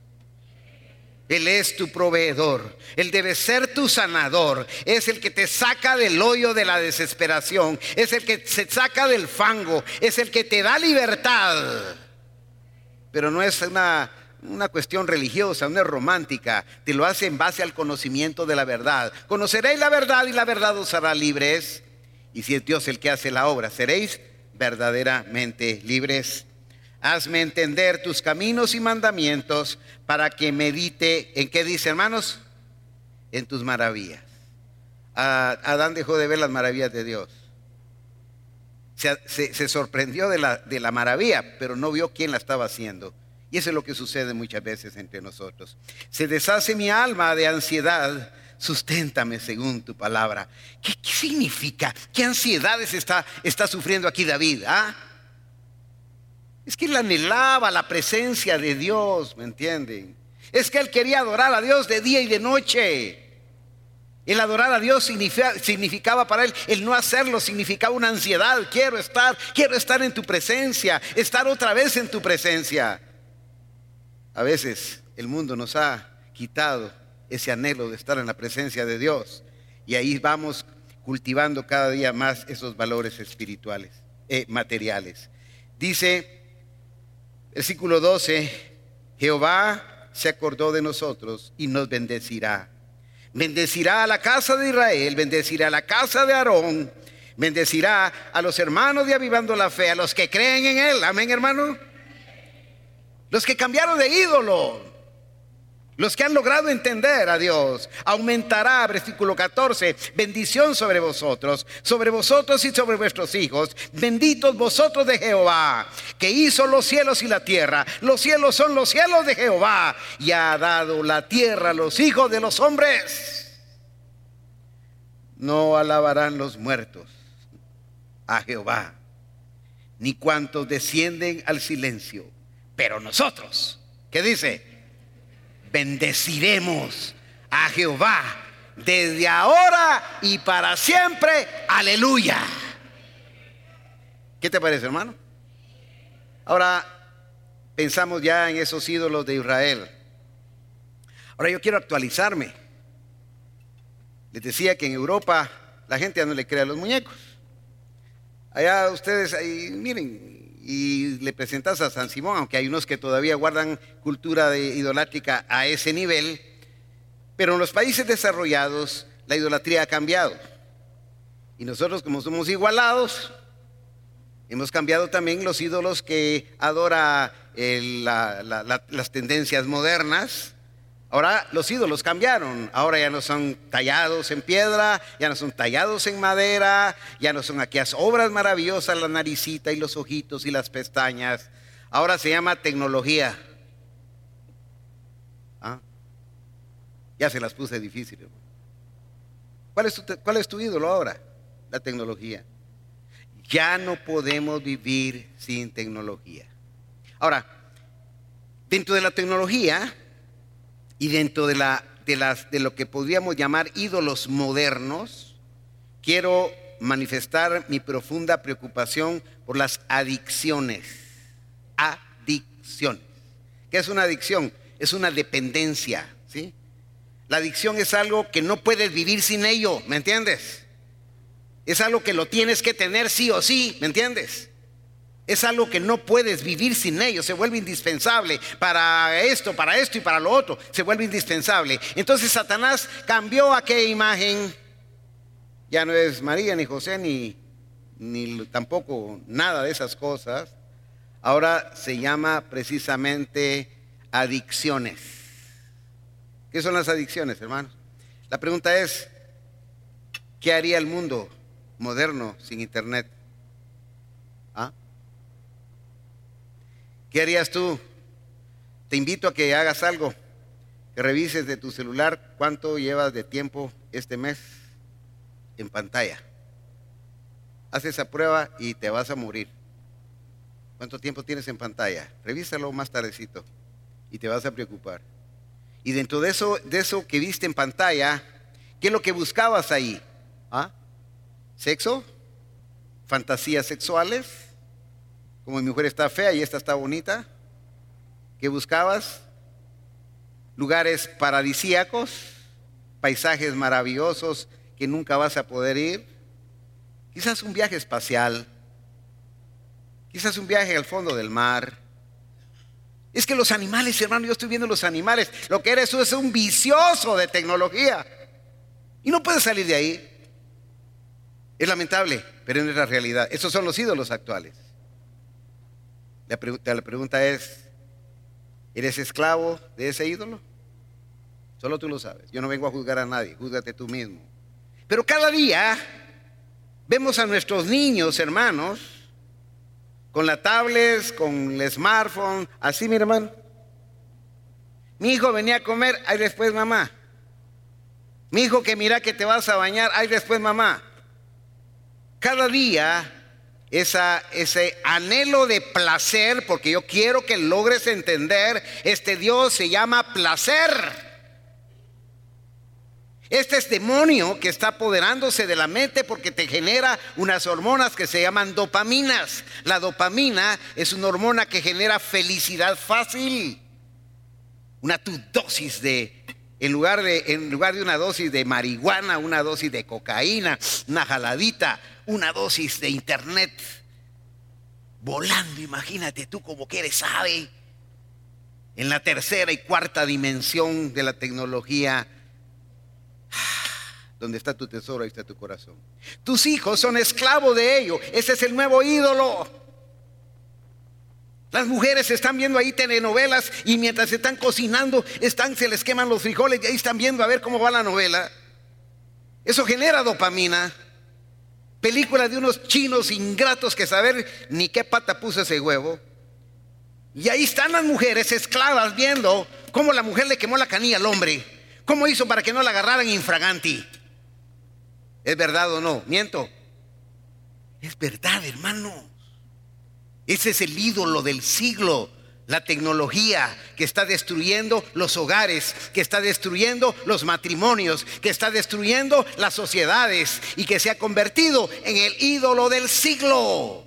Él es tu proveedor, Él debe ser tu sanador, es el que te saca del hoyo de la desesperación, es el que se saca del fango, es el que te da libertad. Pero no es una, una cuestión religiosa, no es romántica, te lo hace en base al conocimiento de la verdad. Conoceréis la verdad y la verdad os hará libres. Y si es Dios el que hace la obra, seréis verdaderamente libres. Hazme entender tus caminos y mandamientos para que medite, ¿en qué dice, hermanos? En tus maravillas. Adán dejó de ver las maravillas de Dios. Se, se, se sorprendió de la, de la maravilla, pero no vio quién la estaba haciendo. Y eso es lo que sucede muchas veces entre nosotros. Se deshace mi alma de ansiedad, susténtame según tu palabra. ¿Qué, qué significa? ¿Qué ansiedades está, está sufriendo aquí David? ¿Ah? Es que él anhelaba la presencia de Dios, ¿me entienden? Es que él quería adorar a Dios de día y de noche. El adorar a Dios significa, significaba para él, el no hacerlo significaba una ansiedad. Quiero estar, quiero estar en tu presencia, estar otra vez en tu presencia. A veces el mundo nos ha quitado ese anhelo de estar en la presencia de Dios. Y ahí vamos cultivando cada día más esos valores espirituales, eh, materiales. Dice versículo doce, Jehová se acordó de nosotros y nos bendecirá. Bendecirá a la casa de Israel, bendecirá a la casa de Aarón, bendecirá a los hermanos de Avivando la Fe, a los que creen en Él. Amén, hermano. Los que cambiaron de ídolo, los que han logrado entender a Dios. Aumentará, versículo catorce, bendición sobre vosotros, sobre vosotros y sobre vuestros hijos. Benditos vosotros de Jehová, que hizo los cielos y la tierra. Los cielos son los cielos de Jehová, y ha dado la tierra a los hijos de los hombres. No alabarán los muertos a Jehová, ni cuantos descienden al silencio. Pero nosotros, ¿qué dice? Bendeciremos a Jehová desde ahora y para siempre. Aleluya. ¿Qué te parece, hermano? Ahora pensamos ya en esos ídolos de Israel. Ahora yo quiero actualizarme. Les decía que en Europa la gente ya no le cree a los muñecos. Allá ustedes, ahí, miren, y le presentas a San Simón, aunque hay unos que todavía guardan cultura de idolátrica a ese nivel, pero en los países desarrollados la idolatría ha cambiado. Y nosotros, como somos igualados, Hemos cambiado también los ídolos que adora el, la, la, la, las tendencias modernas. Ahora los ídolos cambiaron. Ahora ya no son tallados en piedra, ya no son tallados en madera, ya no son aquellas obras maravillosas, la naricita y los ojitos y las pestañas. Ahora se llama tecnología. ¿Ah? Ya se las puse difíciles. ¿Cuál es tu, cuál es tu ídolo ahora? La tecnología. Ya no podemos vivir sin tecnología. Ahora, dentro de la tecnología y dentro de, la, de, las, de lo que podríamos llamar ídolos modernos, quiero manifestar mi profunda preocupación por las adicciones. Adicciones. ¿Qué es una adicción? Es una dependencia, ¿sí? La adicción es algo que no puedes vivir sin ello, ¿me entiendes? Es algo que lo tienes que tener sí o sí, ¿me entiendes? Es algo que no puedes vivir sin ello, se vuelve indispensable para esto, para esto y para lo otro, se vuelve indispensable. Entonces Satanás cambió aquella imagen, ya no es María ni José ni, ni tampoco nada de esas cosas, ahora se llama precisamente adicciones. ¿Qué son las adicciones, hermanos? La pregunta es, ¿qué haría el mundo moderno sin internet? ¿Ah? ¿Qué harías tú? Te invito a que hagas algo, que revises de tu celular cuánto llevas de tiempo este mes en pantalla. Haz esa prueba y te vas a morir. ¿Cuánto tiempo tienes en pantalla? Revísalo más tardecito y te vas a preocupar. Y dentro de eso, de eso que viste en pantalla, ¿qué es lo que buscabas ahí? ¿Ah? ¿Sexo? ¿Fantasías sexuales? Como mi mujer está fea y esta está bonita. ¿Qué buscabas? Lugares paradisíacos, paisajes maravillosos que nunca vas a poder ir. Quizás un viaje espacial, quizás un viaje al fondo del mar. Es que los animales, hermano, yo estoy viendo los animales. Lo que eres tú es un vicioso de tecnología. Y no puedes salir de ahí. Es lamentable, pero no es la realidad. Esos son los ídolos actuales. La pregunta, la pregunta es, ¿eres esclavo de ese ídolo? Solo tú lo sabes. Yo no vengo a juzgar a nadie, júzgate tú mismo. Pero cada día vemos a nuestros niños, hermanos, con la tablet, con el smartphone, así, mi hermano. Mi hijo venía a comer, ahí después mamá. Mi hijo que mira que te vas a bañar, ahí después mamá. Cada día esa, ese anhelo de placer, porque yo quiero que logres entender, este Dios se llama placer. Este es demonio que está apoderándose de la mente porque te genera unas hormonas que se llaman dopaminas. La dopamina es una hormona que genera felicidad fácil. Una tu dosis de, en lugar de, en lugar de una dosis de marihuana, una dosis de cocaína, una jaladita, una dosis de internet. Volando, imagínate tú como que eres ave. En la tercera y cuarta dimensión de la tecnología. Donde está tu tesoro, ahí está tu corazón. Tus hijos son esclavos de ello. Ese es el nuevo ídolo. Las mujeres están viendo ahí telenovelas y mientras están cocinando, están, se les queman los frijoles y ahí están viendo a ver cómo va la novela. Eso genera dopamina. Películas de unos chinos ingratos que saber ni qué pata puso ese huevo. Y ahí están las mujeres esclavas viendo cómo la mujer le quemó la canilla al hombre. ¿Cómo hizo para que no la agarraran infraganti? ¿Es verdad o no? ¿Miento? Es verdad, hermanos. Ese es el ídolo del siglo. La tecnología que está destruyendo los hogares, que está destruyendo los matrimonios, que está destruyendo las sociedades y que se ha convertido en el ídolo del siglo.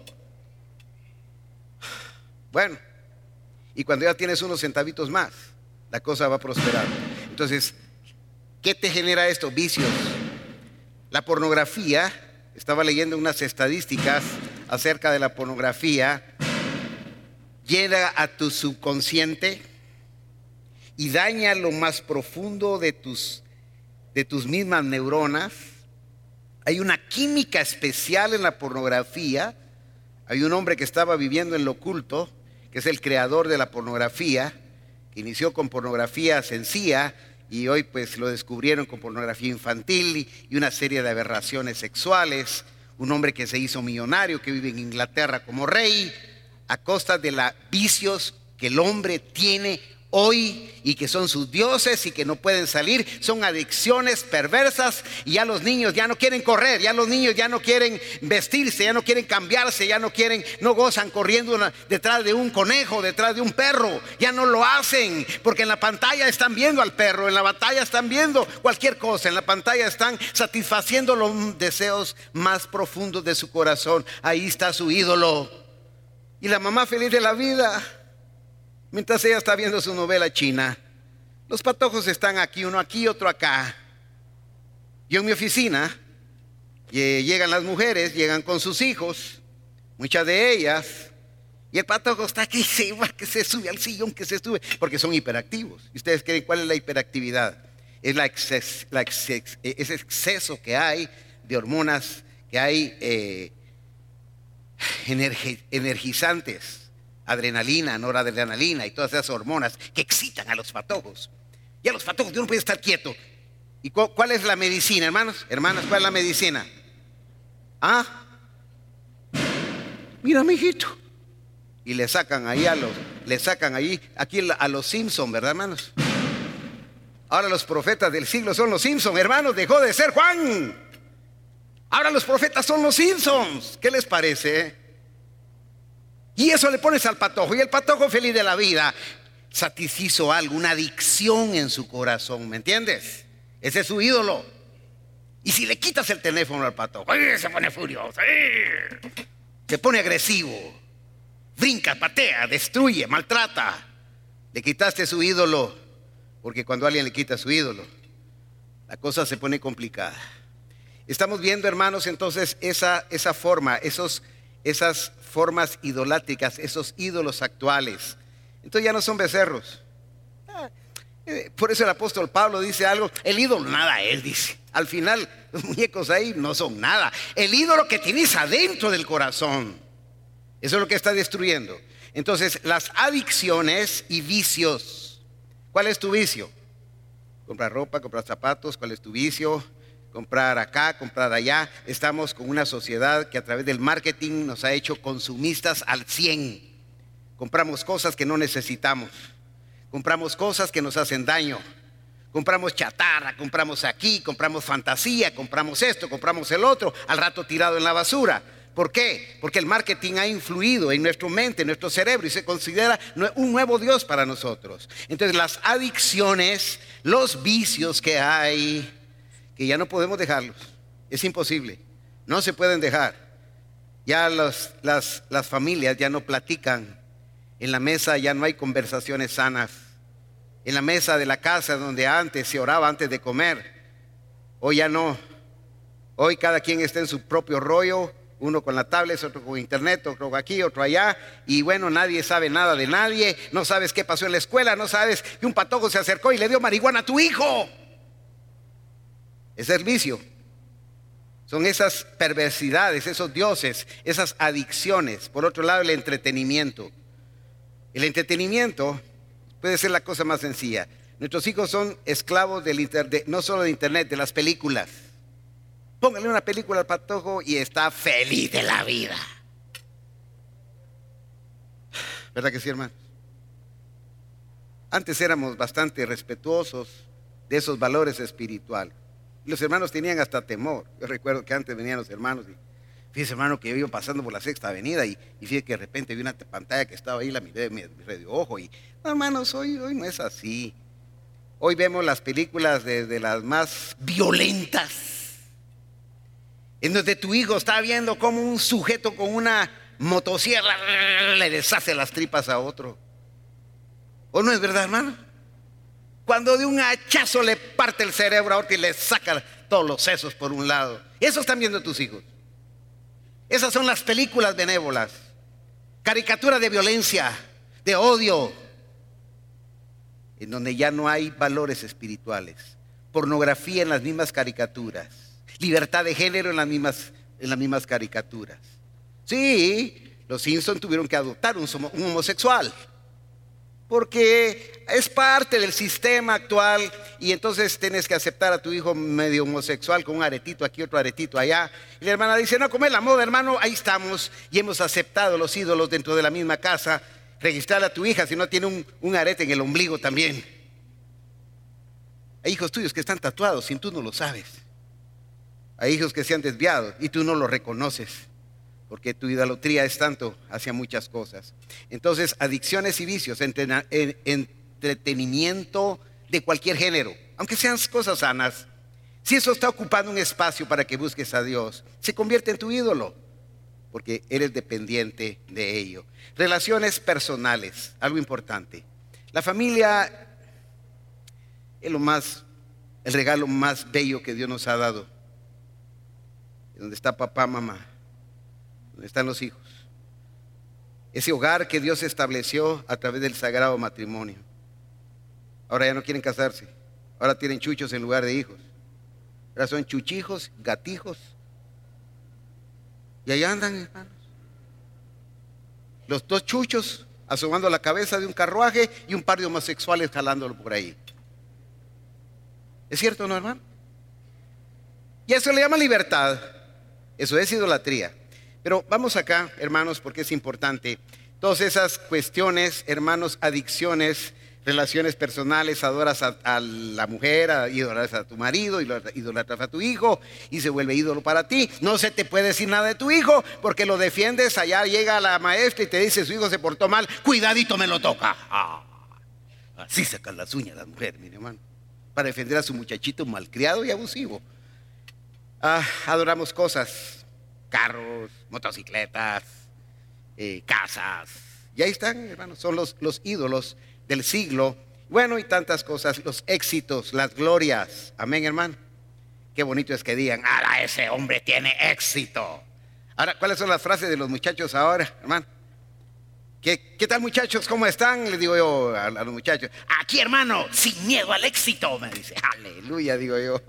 Bueno, y cuando ya tienes unos centavitos más, la cosa va a prosperar. Entonces, ¿qué te genera esto? Vicios. La pornografía, estaba leyendo unas estadísticas acerca de la pornografía, llega a tu subconsciente y daña lo más profundo de tus, de tus mismas neuronas. Hay una química especial en la pornografía. Hay un hombre que estaba viviendo en lo oculto, que es el creador de la pornografía, que inició con pornografía sencilla y hoy pues lo descubrieron con pornografía infantil y una serie de aberraciones sexuales. Un hombre que se hizo millonario, que vive en Inglaterra como rey, a costa de los vicios que el hombre tiene hoy y que son sus dioses y que no pueden salir. Son adicciones perversas y ya los niños ya no quieren correr, ya los niños ya no quieren vestirse, ya no quieren cambiarse, ya no quieren, no gozan corriendo una, detrás de un conejo, detrás de un perro. Ya no lo hacen porque en la pantalla están viendo al perro, en la batalla están viendo cualquier cosa, en la pantalla están satisfaciendo los deseos más profundos de su corazón. Ahí está su ídolo. Y la mamá feliz de la vida, mientras ella está viendo su novela china. Los patojos están aquí, uno aquí, otro acá. Yo en mi oficina, llegan las mujeres, llegan con sus hijos, muchas de ellas, y el patojo está aquí, se va, que se sube al sillón, que se sube, porque son hiperactivos. ¿Y ustedes creen cuál es la hiperactividad? Es la exces, la exces, ese exceso que hay de hormonas, que hay eh, energi, energizantes, adrenalina, noradrenalina y todas esas hormonas que excitan a los patojos. Y a los patojos uno puede estar quieto. ¿Y cu cuál es la medicina, hermanos? Hermanas, ¿cuál es la medicina? ¿Ah? Mira, mijito. Y le sacan ahí a los, le sacan ahí, aquí a los Simpson, ¿verdad, hermanos? Ahora los profetas del siglo son los Simpson, hermanos, dejó de ser Juan. Ahora los profetas son los Simpsons. ¿Qué les parece? Y eso le pones al patojo, y el patojo feliz de la vida satisfizo algo, una adicción en su corazón, ¿me entiendes? Ese es su ídolo. Y si le quitas el teléfono al patojo, ¡ay! Se pone furioso, ¡ay! Se pone agresivo, brinca, patea, destruye, maltrata. Le quitaste su ídolo, porque cuando alguien le quita su ídolo, la cosa se pone complicada. Estamos viendo, hermanos, entonces esa, esa forma, esos, esas formas idolátricas, esos ídolos actuales. Entonces ya no son becerros. Por eso el apóstol Pablo dice algo: el ídolo nada es, dice. Al final los muñecos ahí no son nada. El ídolo que tienes adentro del corazón, eso es lo que está destruyendo. Entonces las adicciones y vicios. ¿Cuál es tu vicio? Comprar ropa, comprar zapatos. ¿Cuál es tu vicio? Comprar acá, comprar allá. Estamos con una sociedad que a través del marketing nos ha hecho consumistas al cien. Compramos cosas que no necesitamos. Compramos cosas que nos hacen daño. Compramos chatarra, compramos aquí, compramos fantasía, compramos esto, compramos el otro, al rato tirado en la basura. ¿Por qué? Porque el marketing ha influido en nuestra mente, en nuestro cerebro, y se considera un nuevo Dios para nosotros. Entonces las adicciones, los vicios que hay, que ya no podemos dejarlos, es imposible, no se pueden dejar. Ya los, las, las familias ya no platican, en la mesa ya no hay conversaciones sanas. En la mesa de la casa donde antes se oraba antes de comer, hoy ya no. Hoy cada quien está en su propio rollo, uno con la tablet, otro con internet, otro aquí, otro allá, y bueno, nadie sabe nada de nadie. No sabes qué pasó en la escuela, no sabes que un patojo se acercó y le dio marihuana a tu hijo. Ese es el vicio. Son esas perversidades, esos dioses, esas adicciones. Por otro lado, el entretenimiento. El entretenimiento puede ser la cosa más sencilla. Nuestros hijos son esclavos del internet, no solo de internet, de las películas. Póngale una película al patojo y está feliz de la vida. ¿Verdad que sí, hermanos? Antes éramos bastante respetuosos de esos valores espirituales. Los hermanos tenían hasta temor. Yo recuerdo que antes venían los hermanos y fíjese, hermano, que yo iba pasando por la Sexta Avenida y, y fíjese que de repente vi una pantalla que estaba ahí, la miré de mi red de ojo y, no, hermanos, hoy, hoy no es así. Hoy vemos las películas de, de las más violentas, en donde tu hijo está viendo como un sujeto con una motosierra le deshace las tripas a otro. ¿O no es verdad, hermano? Cuando de un hachazo le parte el cerebro a otro y le saca todos los sesos por un lado. Eso están viendo tus hijos. Esas son las películas benévolas. Caricaturas de violencia, de odio, en donde ya no hay valores espirituales. Pornografía en las mismas caricaturas. Libertad de género en las mismas, en las mismas caricaturas. Sí, Los Simpson tuvieron que adoptar un, un homosexual, porque es parte del sistema actual, y entonces tienes que aceptar a tu hijo medio homosexual con un aretito aquí, otro aretito allá. Y la hermana dice, no, como es la moda, hermano, ahí estamos, y hemos aceptado los ídolos dentro de la misma casa. Registrar a tu hija si no tiene un, un arete en el ombligo también. Hay hijos tuyos que están tatuados y tú no lo sabes. Hay hijos que se han desviado y tú no lo reconoces, porque tu idolatría es tanto hacia muchas cosas. Entonces, adicciones y vicios, entretenimiento de cualquier género, aunque sean cosas sanas, si eso está ocupando un espacio para que busques a Dios, se convierte en tu ídolo, porque eres dependiente de ello. Relaciones personales, algo importante. La familia es lo más, el regalo más bello que Dios nos ha dado. Donde está papá, mamá, donde están los hijos. Ese hogar que Dios estableció a través del sagrado matrimonio. Ahora ya no quieren casarse. Ahora tienen chuchos en lugar de hijos. Ahora son chuchijos, gatijos. Y ahí andan, hermanos. Los dos chuchos asomando la cabeza de un carruaje y un par de homosexuales jalándolo por ahí. ¿Es cierto o no, hermano? Y eso le llama libertad. Eso es idolatría. Pero vamos acá, hermanos, porque es importante. Todas esas cuestiones, hermanos, adicciones, relaciones personales, adoras a, a la mujer, a, idolatras a tu marido, idolatras a tu hijo y se vuelve ídolo para ti. No se te puede decir nada de tu hijo porque lo defiendes. Allá llega la maestra y te dice su hijo se portó mal, cuidadito me lo toca. Ah, así sacan las uñas las mujeres, mi hermano, para defender a su muchachito malcriado y abusivo. Ah, adoramos cosas, carros, motocicletas, eh, casas. Y ahí están, hermanos, son los, los ídolos del siglo. Bueno, y tantas cosas, los éxitos, las glorias. Amén, hermano. Qué bonito es que digan, ahora ese hombre tiene éxito. Ahora, ¿cuáles son las frases de los muchachos ahora, hermano? ¿Qué, qué tal, muchachos? ¿Cómo están? Les digo yo a, a los muchachos. Aquí, hermano, sin miedo al éxito, me dice. Aleluya, digo yo.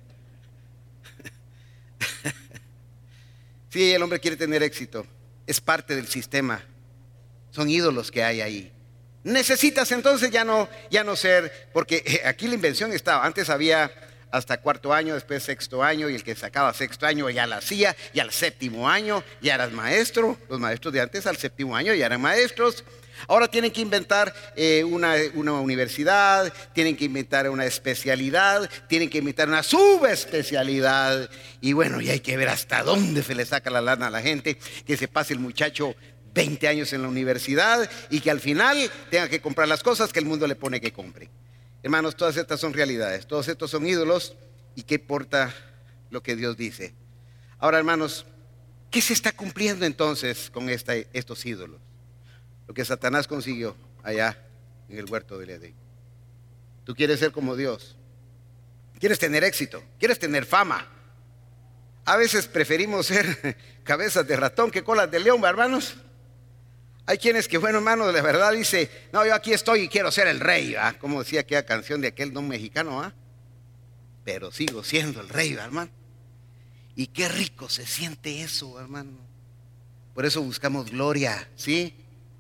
Sí, el hombre quiere tener éxito. Es parte del sistema. Son ídolos que hay ahí. Necesitas entonces ya no, ya no ser, porque aquí la invención estaba. Antes había hasta cuarto año, después sexto año, y el que sacaba sexto año ya la hacía, y al séptimo año ya eras maestro. Los maestros de antes al séptimo año ya eran maestros. Ahora tienen que inventar eh, una, una universidad, tienen que inventar una especialidad, tienen que inventar una subespecialidad. Y bueno, y hay que ver hasta dónde se le saca la lana a la gente, que se pase el muchacho veinte años en la universidad y que al final tenga que comprar las cosas que el mundo le pone que compre. Hermanos, todas estas son realidades, todos estos son ídolos. ¿Y qué importa lo que Dios dice? Ahora, hermanos, ¿qué se está cumpliendo entonces con esta, estos ídolos? Lo que Satanás consiguió allá en el huerto del Edén. Tú quieres ser como Dios, quieres tener éxito, quieres tener fama. A veces preferimos ser cabezas de ratón que colas de león, hermanos. Hay quienes que, bueno, hermano, de verdad dice, no, yo aquí estoy y quiero ser el rey, ¿ah? Como decía aquella canción de aquel don mexicano, ¿ah? Pero sigo siendo el rey, hermano. Y qué rico se siente eso, hermano. Por eso buscamos gloria, ¿sí?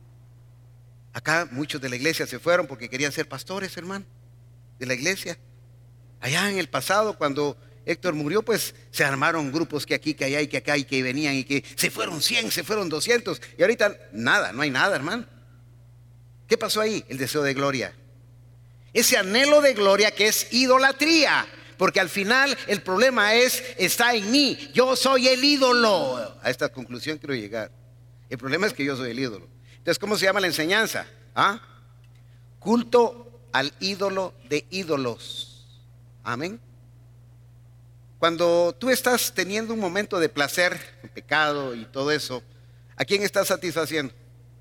Acá muchos de la iglesia se fueron porque querían ser pastores, hermano, de la iglesia. Allá en el pasado, cuando Héctor murió, pues se armaron grupos que aquí, que allá y que acá y que venían y que se fueron cien, se fueron doscientos y ahorita nada, no hay nada, hermano. ¿Qué pasó ahí? El deseo de gloria. Ese anhelo de gloria que es idolatría, porque al final el problema es, está en mí, yo soy el ídolo. A esta conclusión quiero llegar. El problema es que yo soy el ídolo. Entonces, ¿cómo se llama la enseñanza? ¿Ah? Culto al ídolo de ídolos. Amén. Cuando tú estás teniendo un momento de placer, un pecado y todo eso, ¿a quién estás satisfaciendo?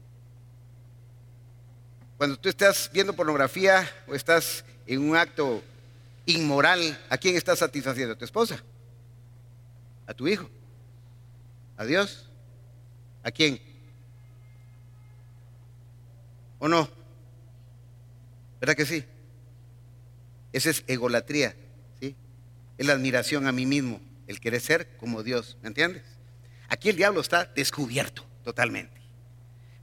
Cuando tú estás viendo pornografía o estás en un acto inmoral, ¿a quién estás satisfaciendo? ¿A tu esposa? ¿A tu hijo? ¿A Dios? ¿A quién? ¿O no? ¿Verdad que sí? Esa es egolatría. Es la admiración a mí mismo, el querer ser como Dios, ¿me entiendes? Aquí el diablo está descubierto totalmente.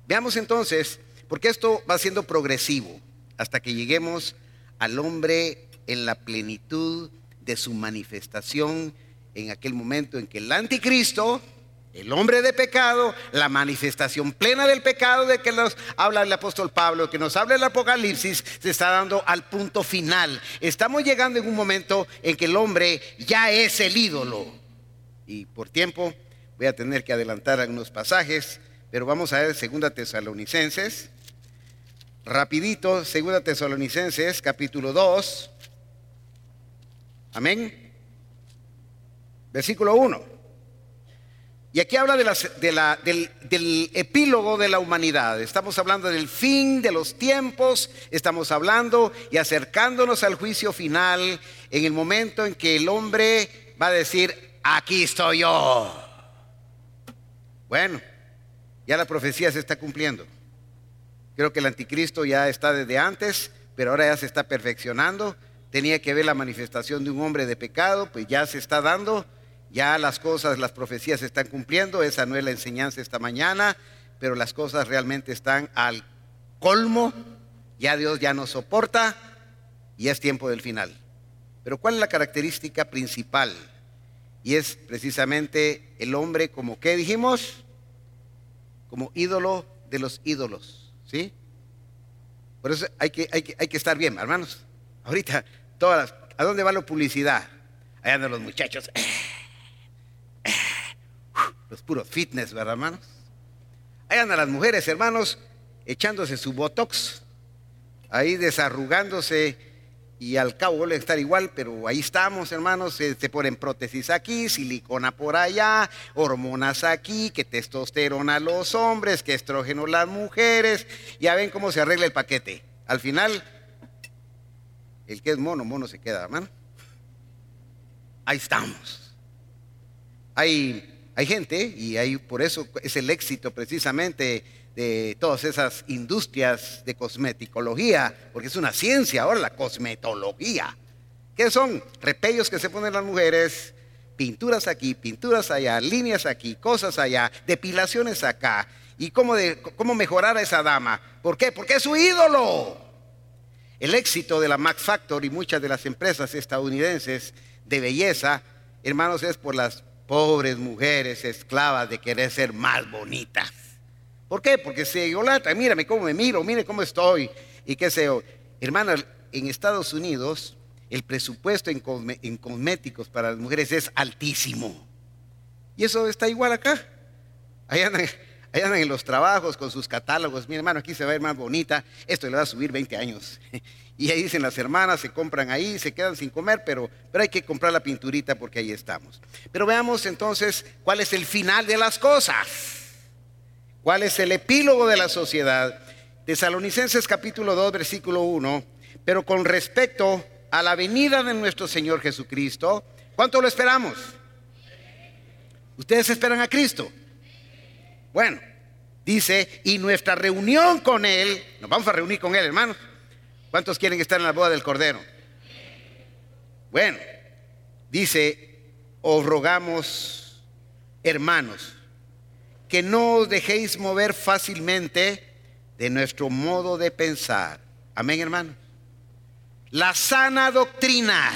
Veamos entonces, porque esto va siendo progresivo hasta que lleguemos al hombre en la plenitud de su manifestación, en aquel momento en que el anticristo, el hombre de pecado, la manifestación plena del pecado de que nos habla el apóstol Pablo, que nos habla el Apocalipsis, se está dando al punto final. Estamos llegando en un momento en que el hombre ya es el ídolo. Y por tiempo voy a tener que adelantar algunos pasajes, pero vamos a ver segunda Tesalonicenses. Rapidito, segunda Tesalonicenses, capítulo dos. Amén. Versículo uno. Y aquí habla de la, de la, del, del epílogo de la humanidad. Estamos hablando del fin de los tiempos. Estamos hablando y acercándonos al juicio final, en el momento en que el hombre va a decir: aquí estoy yo. Bueno, ya la profecía se está cumpliendo. Creo que el anticristo ya está desde antes, pero ahora ya se está perfeccionando. Tenía que ver la manifestación de un hombre de pecado, pues ya se está dando. Ya las cosas, las profecías se están cumpliendo. Esa no es la enseñanza esta mañana, pero las cosas realmente están al colmo. Ya Dios ya no soporta y es tiempo del final. Pero ¿cuál es la característica principal? Y es precisamente el hombre como, ¿qué dijimos? Como ídolo de los ídolos, ¿sí? Por eso hay que, hay que, hay que estar bien, hermanos. Ahorita, todas las, ¿a dónde va la publicidad? Allá andan los muchachos, los puros fitness, ¿verdad, hermanos? Ahí andan las mujeres, hermanos, echándose su botox, ahí desarrugándose, y al cabo vuelven a estar igual, pero ahí estamos, hermanos. Se, se ponen prótesis aquí, silicona por allá, hormonas aquí, que testosterona a los hombres, que estrógeno las mujeres. Ya ven cómo se arregla el paquete. Al final, el que es mono, mono se queda, hermano. Ahí estamos. Hay... Hay gente, y hay, por eso es el éxito precisamente de todas esas industrias de cosmeticología, porque es una ciencia ahora la cosmetología. ¿Qué son? Repellos que se ponen las mujeres, pinturas aquí, pinturas allá, líneas aquí, cosas allá, depilaciones acá. ¿Y cómo, de, cómo mejorar a esa dama? ¿Por qué? Porque es su ídolo. El éxito de la Max Factor y muchas de las empresas estadounidenses de belleza, hermanos, es por las pobres mujeres esclavas de querer ser más bonitas. ¿Por qué? Porque se idolatra. Mírame cómo me miro, mire cómo estoy. Y qué sé yo. Hermano, en Estados Unidos el presupuesto en, cosme, en cosméticos para las mujeres es altísimo. Y eso está igual acá. Allá andan, allá andan en los trabajos con sus catálogos. Mire, hermano, aquí se va a ver más bonita. Esto le va a subir veinte años. Y ahí dicen las hermanas, se compran ahí, se quedan sin comer, pero, pero hay que comprar la pinturita porque ahí estamos. Pero veamos entonces cuál es el final de las cosas. ¿Cuál es el epílogo de la sociedad? Tesalonicenses capítulo dos, versículo uno. Pero con respecto a la venida de nuestro Señor Jesucristo, ¿cuánto lo esperamos? ¿Ustedes esperan a Cristo? Bueno, dice, y nuestra reunión con Él, nos vamos a reunir con Él, hermanos. ¿Cuántos quieren estar en la boda del Cordero? Bueno, dice, os rogamos, hermanos, que no os dejéis mover fácilmente de nuestro modo de pensar. Amén, hermanos. La sana doctrina,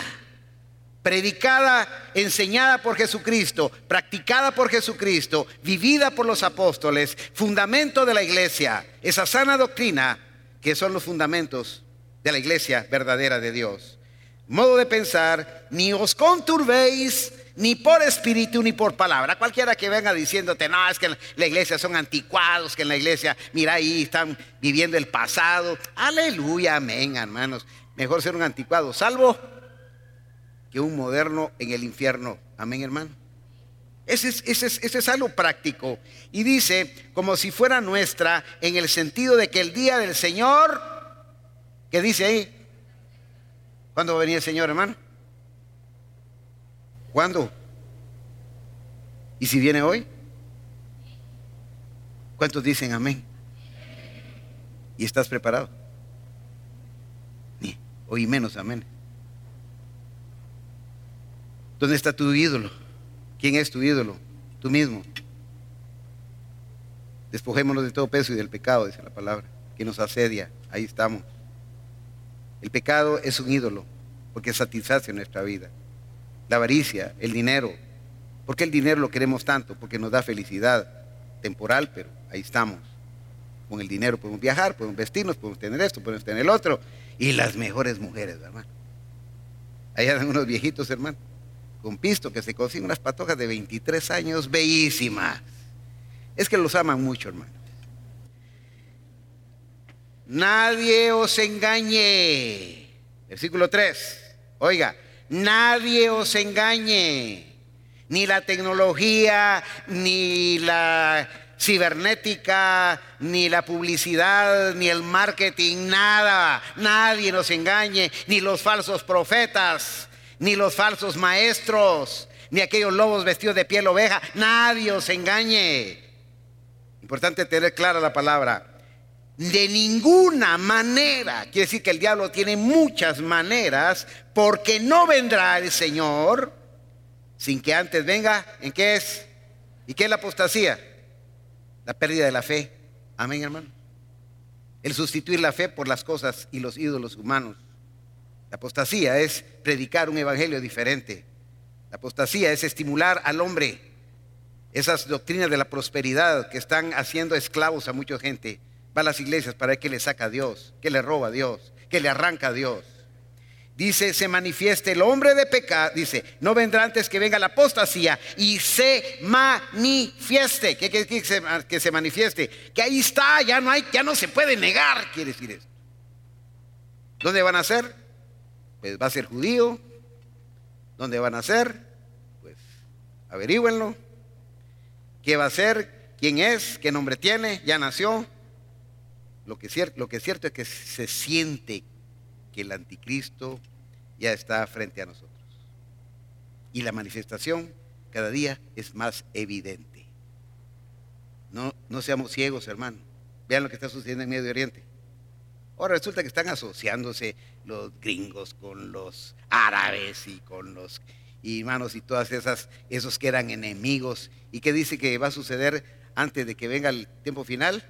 predicada, enseñada por Jesucristo, practicada por Jesucristo, vivida por los apóstoles, fundamento de la iglesia, esa sana doctrina que son los fundamentos de la iglesia verdadera de Dios. Modo de pensar, ni os conturbéis, ni por espíritu, ni por palabra. Cualquiera que venga diciéndote, no, es que en la iglesia son anticuados, que en la iglesia, mira, ahí están viviendo el pasado. Aleluya, amén, hermanos. Mejor ser un anticuado salvo que un moderno en el infierno. Amén, hermano. Ese es, ese, es, ese es algo práctico. Y dice, como si fuera nuestra, en el sentido de que el día del Señor... ¿Qué dice ahí? ¿Cuándo va a venir el Señor, hermano? ¿Cuándo? ¿Y si viene hoy? ¿Cuántos dicen amén? ¿Y estás preparado? Ni hoy menos amén. ¿Dónde está tu ídolo? ¿Quién es tu ídolo? Tú mismo. Despojémonos de todo peso y del pecado, dice la palabra, que nos asedia. Ahí estamos. El pecado es un ídolo, porque satisface nuestra vida. La avaricia, el dinero. ¿Por qué el dinero lo queremos tanto? Porque nos da felicidad temporal, pero ahí estamos. Con el dinero podemos viajar, podemos vestirnos, podemos tener esto, podemos tener el otro. Y las mejores mujeres, hermano. Allá dan unos viejitos, hermano, con pisto, que se consiguen unas patojas de veintitrés años, bellísimas. Es que los aman mucho, hermano. Nadie os engañe. Versículo tres. Oiga, nadie os engañe. Ni la tecnología, ni la cibernética, ni la publicidad, ni el marketing, nada. Nadie nos engañe, ni los falsos profetas, ni los falsos maestros, ni aquellos lobos vestidos de piel oveja. Nadie os engañe. Importante tener clara la palabra. De ninguna manera. Quiere decir que el diablo tiene muchas maneras, porque no vendrá el Señor sin que antes venga. ¿En qué es? ¿Y qué es la apostasía? La pérdida de la fe. Amén, hermano. El sustituir la fe por las cosas y los ídolos humanos. La apostasía es predicar un evangelio diferente. La apostasía es estimular al hombre. Esas doctrinas de la prosperidad que están haciendo esclavos a mucha gente. Va a las iglesias para ver qué le saca a Dios, qué le roba a Dios, qué le arranca a Dios. Dice, se manifieste el hombre de pecado. Dice, no vendrá antes que venga la apostasía y se manifieste. ¿Qué quiere decir que se manifieste? Que ahí está, ya no hay, ya no se puede negar, quiere decir eso. ¿Dónde van a ser? Pues va a ser judío. ¿Dónde van a ser? Pues averígüenlo. ¿Qué va a ser? ¿Quién es? ¿Qué nombre tiene? ¿Ya nació? Lo que, lo que es cierto es que se siente que el anticristo ya está frente a nosotros. Y la manifestación cada día es más evidente. No, no seamos ciegos, hermano. Vean lo que está sucediendo en Medio Oriente. Ahora resulta que están asociándose los gringos con los árabes y con los hermanos y todas esas, esos que eran enemigos. ¿Y qué dice que va a suceder antes de que venga el tiempo final?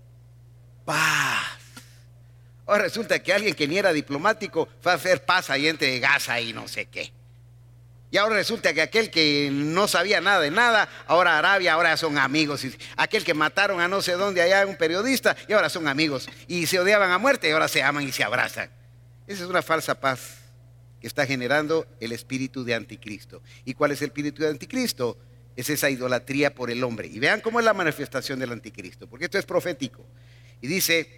Paz. Ahora resulta que alguien que ni era diplomático fue a hacer paz ahí entre Gaza y no sé qué. Y ahora resulta que aquel que no sabía nada de nada, ahora Arabia, ahora son amigos. Y aquel que mataron a no sé dónde allá, un periodista, y ahora son amigos. Y se odiaban a muerte y ahora se aman y se abrazan. Esa es una falsa paz que está generando el espíritu de anticristo. ¿Y cuál es el espíritu de anticristo? Es esa idolatría por el hombre. Y vean cómo es la manifestación del anticristo, porque esto es profético. Y dice,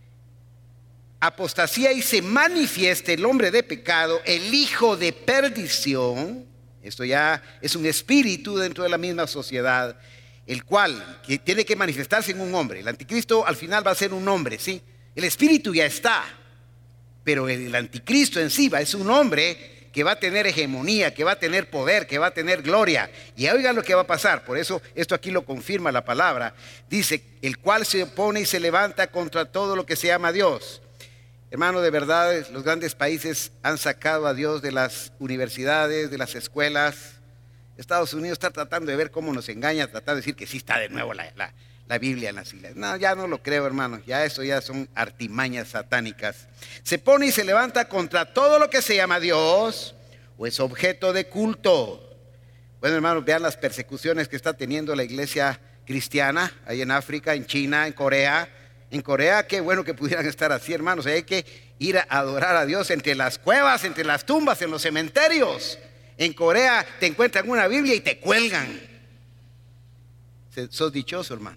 apostasía y se manifieste el hombre de pecado, el hijo de perdición. Esto ya es un espíritu dentro de la misma sociedad, el cual que tiene que manifestarse en un hombre. El anticristo al final va a ser un hombre, ¿sí? El espíritu ya está, pero el anticristo en sí va es un hombre que va a tener hegemonía, que va a tener poder, que va a tener gloria. Y oigan lo que va a pasar. Por eso esto aquí lo confirma la palabra. Dice, el cual se opone y se levanta contra todo lo que se llama Dios. Hermano, de verdad, los grandes países han sacado a Dios de las universidades, de las escuelas. Estados Unidos está tratando de ver cómo nos engaña, tratando de decir que sí está de nuevo la, la, la Biblia en las iglesias. No, ya no lo creo, hermano. Ya eso ya son artimañas satánicas. Se pone y se levanta contra todo lo que se llama Dios o es objeto de culto. Bueno, hermanos, vean las persecuciones que está teniendo la iglesia cristiana ahí en África, en China, en Corea. En Corea, qué bueno que pudieran estar así, hermanos. Hay que ir a adorar a Dios entre las cuevas, entre las tumbas, en los cementerios. En Corea te encuentran una Biblia y te cuelgan. Sos dichoso, hermano.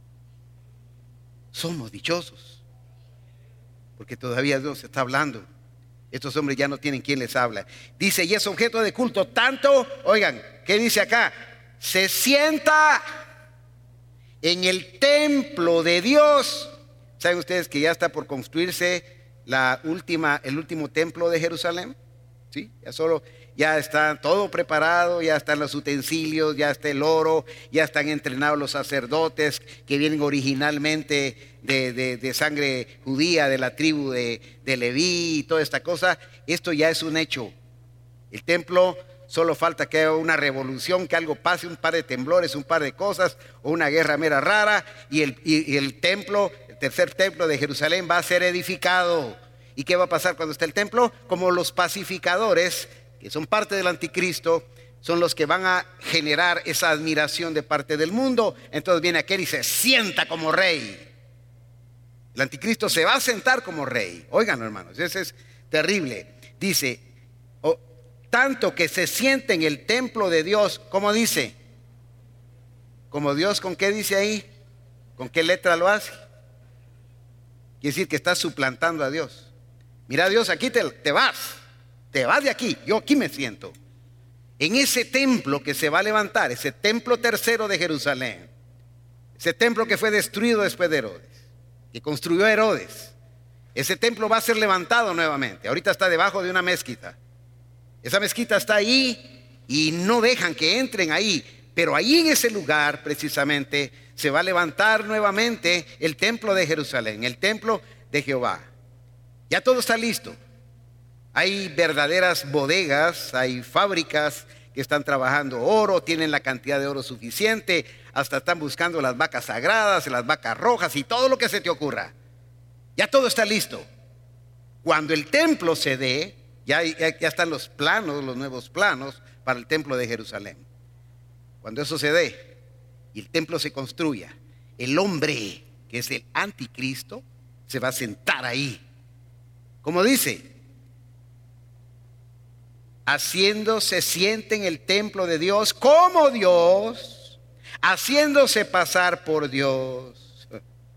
Somos dichosos. Porque todavía Dios está hablando. Estos hombres ya no tienen quien les habla. Dice, y es objeto de culto tanto, oigan, ¿qué dice acá? Se sienta en el templo de Dios. ¿Saben ustedes que ya está por construirse la última, el último templo de Jerusalén? ¿Sí? Ya solo, ya está todo preparado, ya están los utensilios, ya está el oro, ya están entrenados los sacerdotes que vienen originalmente de, de, de sangre judía, de la tribu de, de Leví y toda esta cosa. Esto ya es un hecho. El templo solo falta que haya una revolución, que algo pase, un par de temblores, un par de cosas, o una guerra mera rara, y el, y, y el templo, el tercer templo de Jerusalén va a ser edificado. ¿Y qué va a pasar cuando esté el templo? Como los pacificadores, que son parte del anticristo, son los que van a generar esa admiración de parte del mundo. Entonces viene aquel y se sienta como rey. El anticristo se va a sentar como rey. Oigan, hermanos, eso es terrible. Dice, oh, tanto que se siente en el templo de Dios. ¿Cómo dice? Como Dios, ¿con qué dice ahí? ¿Con qué letra lo hace? Quiere decir que está suplantando a Dios. Mira, Dios, aquí te, te vas. Te vas de aquí. Yo aquí me siento. En ese templo que se va a levantar, ese templo tercero de Jerusalén, ese templo que fue destruido después de Herodes, que construyó Herodes, ese templo va a ser levantado nuevamente. Ahorita está debajo de una mezquita. Esa mezquita está ahí y no dejan que entren ahí, pero ahí en ese lugar precisamente se va a levantar nuevamente el templo de Jerusalén, el templo de Jehová. Ya todo está listo. Hay verdaderas bodegas, hay fábricas que están trabajando oro, tienen la cantidad de oro suficiente, hasta están buscando las vacas sagradas, las vacas rojas y todo lo que se te ocurra. Ya todo está listo. Cuando el templo se dé, ya, ya, ya están los planos, los nuevos planos para el templo de Jerusalén. Cuando eso se dé y el templo se construya, el hombre que es el anticristo se va a sentar ahí. Como dice, haciéndose siente en el templo de Dios como Dios, haciéndose pasar por Dios.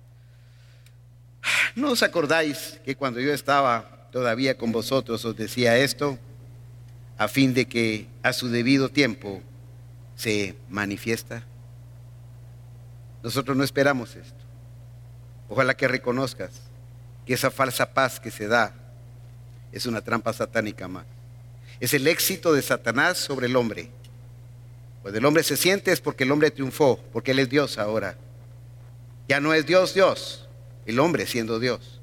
¿No os acordáis que cuando yo estaba todavía con vosotros os decía esto? A fin de que a su debido tiempo se manifiesta. Nosotros no esperamos esto. Ojalá que reconozcas que esa falsa paz que se da es una trampa satánica más. Es el éxito de Satanás sobre el hombre. Cuando el hombre se siente es porque el hombre triunfó, porque él es Dios ahora. Ya no es Dios, Dios, el hombre siendo Dios.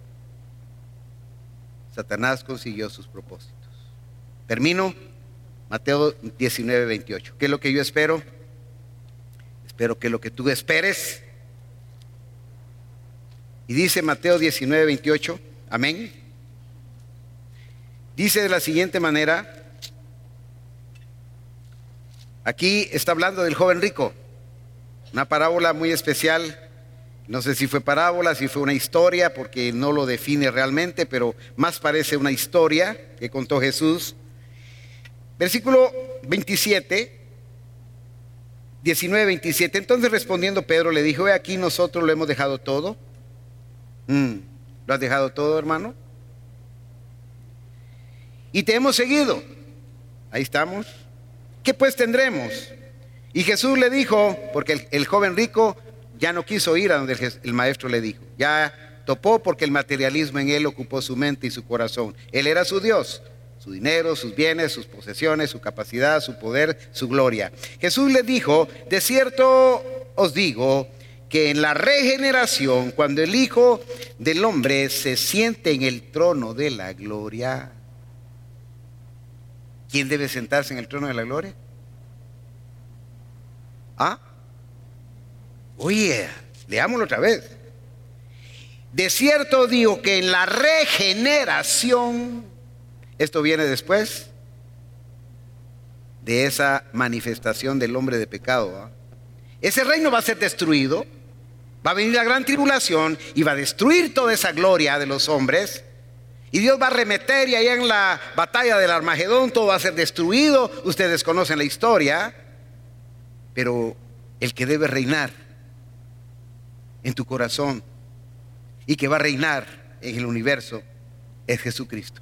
Satanás consiguió sus propósitos. Termino, Mateo diecinueve, veintiocho. ¿Qué es lo que yo espero? Espero que lo que tú esperes. Y dice Mateo diecinueve, veintiocho, amén. Dice de la siguiente manera. Aquí está hablando del joven rico, una parábola muy especial. No sé si fue parábola, si fue una historia, porque no lo define realmente, pero más parece una historia que contó Jesús. Versículo veintisiete, diecinueve, veintisiete. Entonces respondiendo Pedro le dijo: he aquí, nosotros lo hemos dejado todo. Mm, ¿Lo has dejado todo, hermano? Y te hemos seguido. Ahí estamos. ¿Qué pues tendremos? Y Jesús le dijo, porque el, el joven rico ya no quiso ir a donde el, el maestro le dijo. Ya topó porque el materialismo en él ocupó su mente y su corazón. Él era su Dios, su dinero, sus bienes, sus posesiones, su capacidad, su poder, su gloria. Jesús le dijo: de cierto os digo que en la regeneración, cuando el Hijo del Hombre se siente en el trono de la gloria. ¿Quién debe sentarse en el trono de la gloria? ¿Ah? Oye, leámoslo otra vez. De cierto digo que en la regeneración, esto viene después de esa manifestación del hombre de pecado, ¿eh? Ese reino va a ser destruido, va a venir la gran tribulación y va a destruir toda esa gloria de los hombres. Y Dios va a arremeter, y allá en la batalla del Armagedón todo va a ser destruido. Ustedes conocen la historia. Pero el que debe reinar en tu corazón y que va a reinar en el universo es Jesucristo.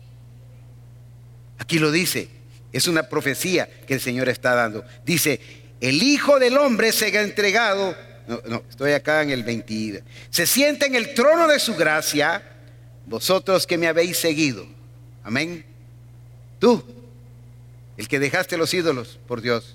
Aquí lo dice, es una profecía que el Señor está dando. Dice: el Hijo del Hombre se ha entregado. No, no, estoy acá en el veinte. Se sienta en el trono de su gracia. Vosotros que me habéis seguido. Amén. Tú, el que dejaste los ídolos por Dios.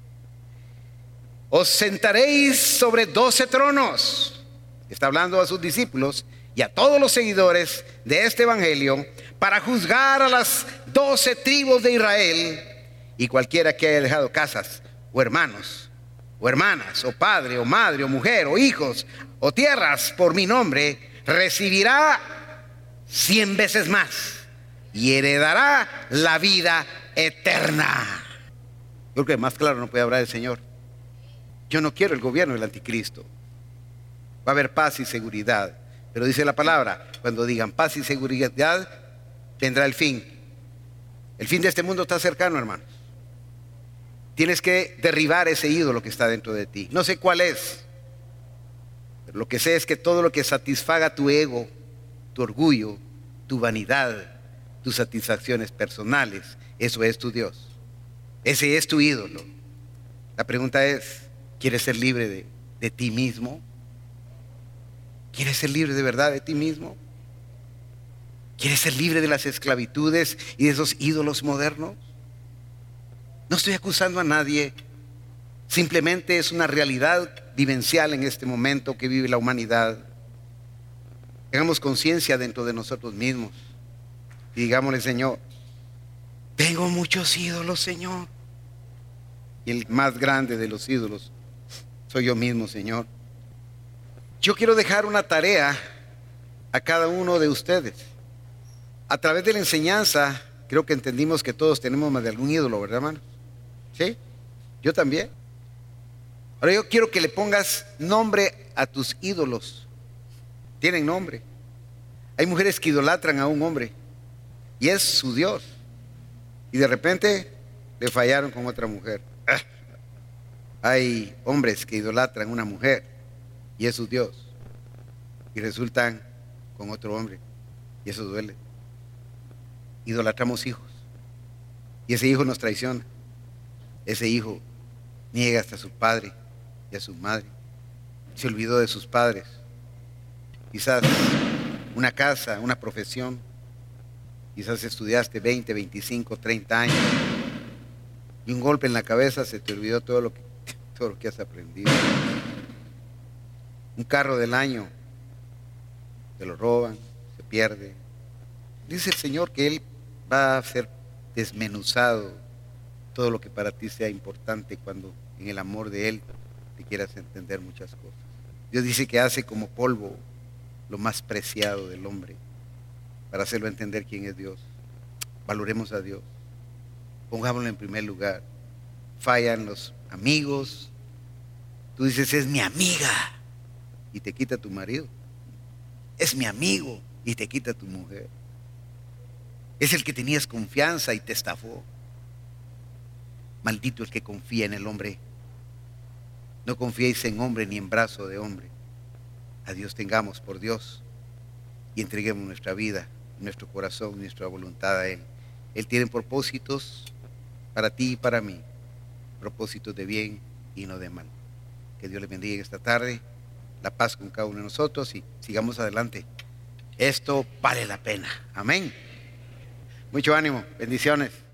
Os sentaréis sobre doce tronos. Está hablando a sus discípulos y a todos los seguidores de este evangelio para juzgar a las doce tribus de Israel. Y cualquiera que haya dejado casas, o hermanos, o hermanas, o padre, o madre, o mujer, o hijos, o tierras por mi nombre, recibirá cien veces más y heredará la vida eterna. Yo creo que más claro no puede hablar el Señor. Yo no quiero el gobierno del anticristo. Va a haber paz y seguridad. Pero dice la palabra, cuando digan paz y seguridad, vendrá el fin. El fin de este mundo está cercano, hermanos. Tienes que derribar ese ídolo que está dentro de ti. No sé cuál es, pero lo que sé es que todo lo que satisfaga tu ego, tu orgullo, tu vanidad, tus satisfacciones personales, eso es tu Dios. Ese es tu ídolo. La pregunta es, ¿quieres ser libre de, de ti mismo? ¿Quieres ser libre de verdad de ti mismo? ¿Quieres ser libre de las esclavitudes y de esos ídolos modernos? No estoy acusando a nadie, simplemente es una realidad vivencial en este momento que vive la humanidad. Tengamos conciencia dentro de nosotros mismos y digámosle, Señor, tengo muchos ídolos, Señor. Y el más grande de los ídolos soy yo mismo, Señor. Yo quiero dejar una tarea a cada uno de ustedes. A través de la enseñanza, creo que entendimos que todos tenemos más de algún ídolo, ¿verdad, hermano? ¿Sí? Yo también. Ahora yo quiero que le pongas nombre a tus ídolos. Tienen nombre. Hay mujeres que idolatran a un hombre y es su Dios. Y de repente le fallaron con otra mujer. Hay hombres que idolatran a una mujer y es su Dios. Y resultan con otro hombre y eso duele. Idolatramos hijos y ese hijo nos traiciona. Ese hijo niega hasta a su padre y a su madre. Se olvidó de sus padres. Quizás una casa, una profesión. Quizás estudiaste veinte, veinticinco, treinta años. Y un golpe en la cabeza se te olvidó todo lo que, todo lo que has aprendido. Un carro del año. Te lo roban, se pierde. Dice el Señor que Él va a ser desmenuzado todo lo que para ti sea importante cuando en el amor de Él te quieras entender muchas cosas. Dios dice que hace como polvo lo más preciado del hombre para hacerlo entender quién es Dios. Valoremos a Dios. Pongámoslo en primer lugar. Fallan los amigos. Tú dices, es mi amiga y te quita tu marido. Es mi amigo y te quita tu mujer. Es el que tenías confianza y te estafó. Maldito el que confía en el hombre. No confiéis en hombre ni en brazo de hombre. A Dios tengamos por Dios y entreguemos nuestra vida, nuestro corazón, nuestra voluntad a Él. Él tiene propósitos para ti y para mí. Propósitos de bien y no de mal. Que Dios les bendiga en esta tarde. La paz con cada uno de nosotros y sigamos adelante. Esto vale la pena. Amén. Mucho ánimo. Bendiciones.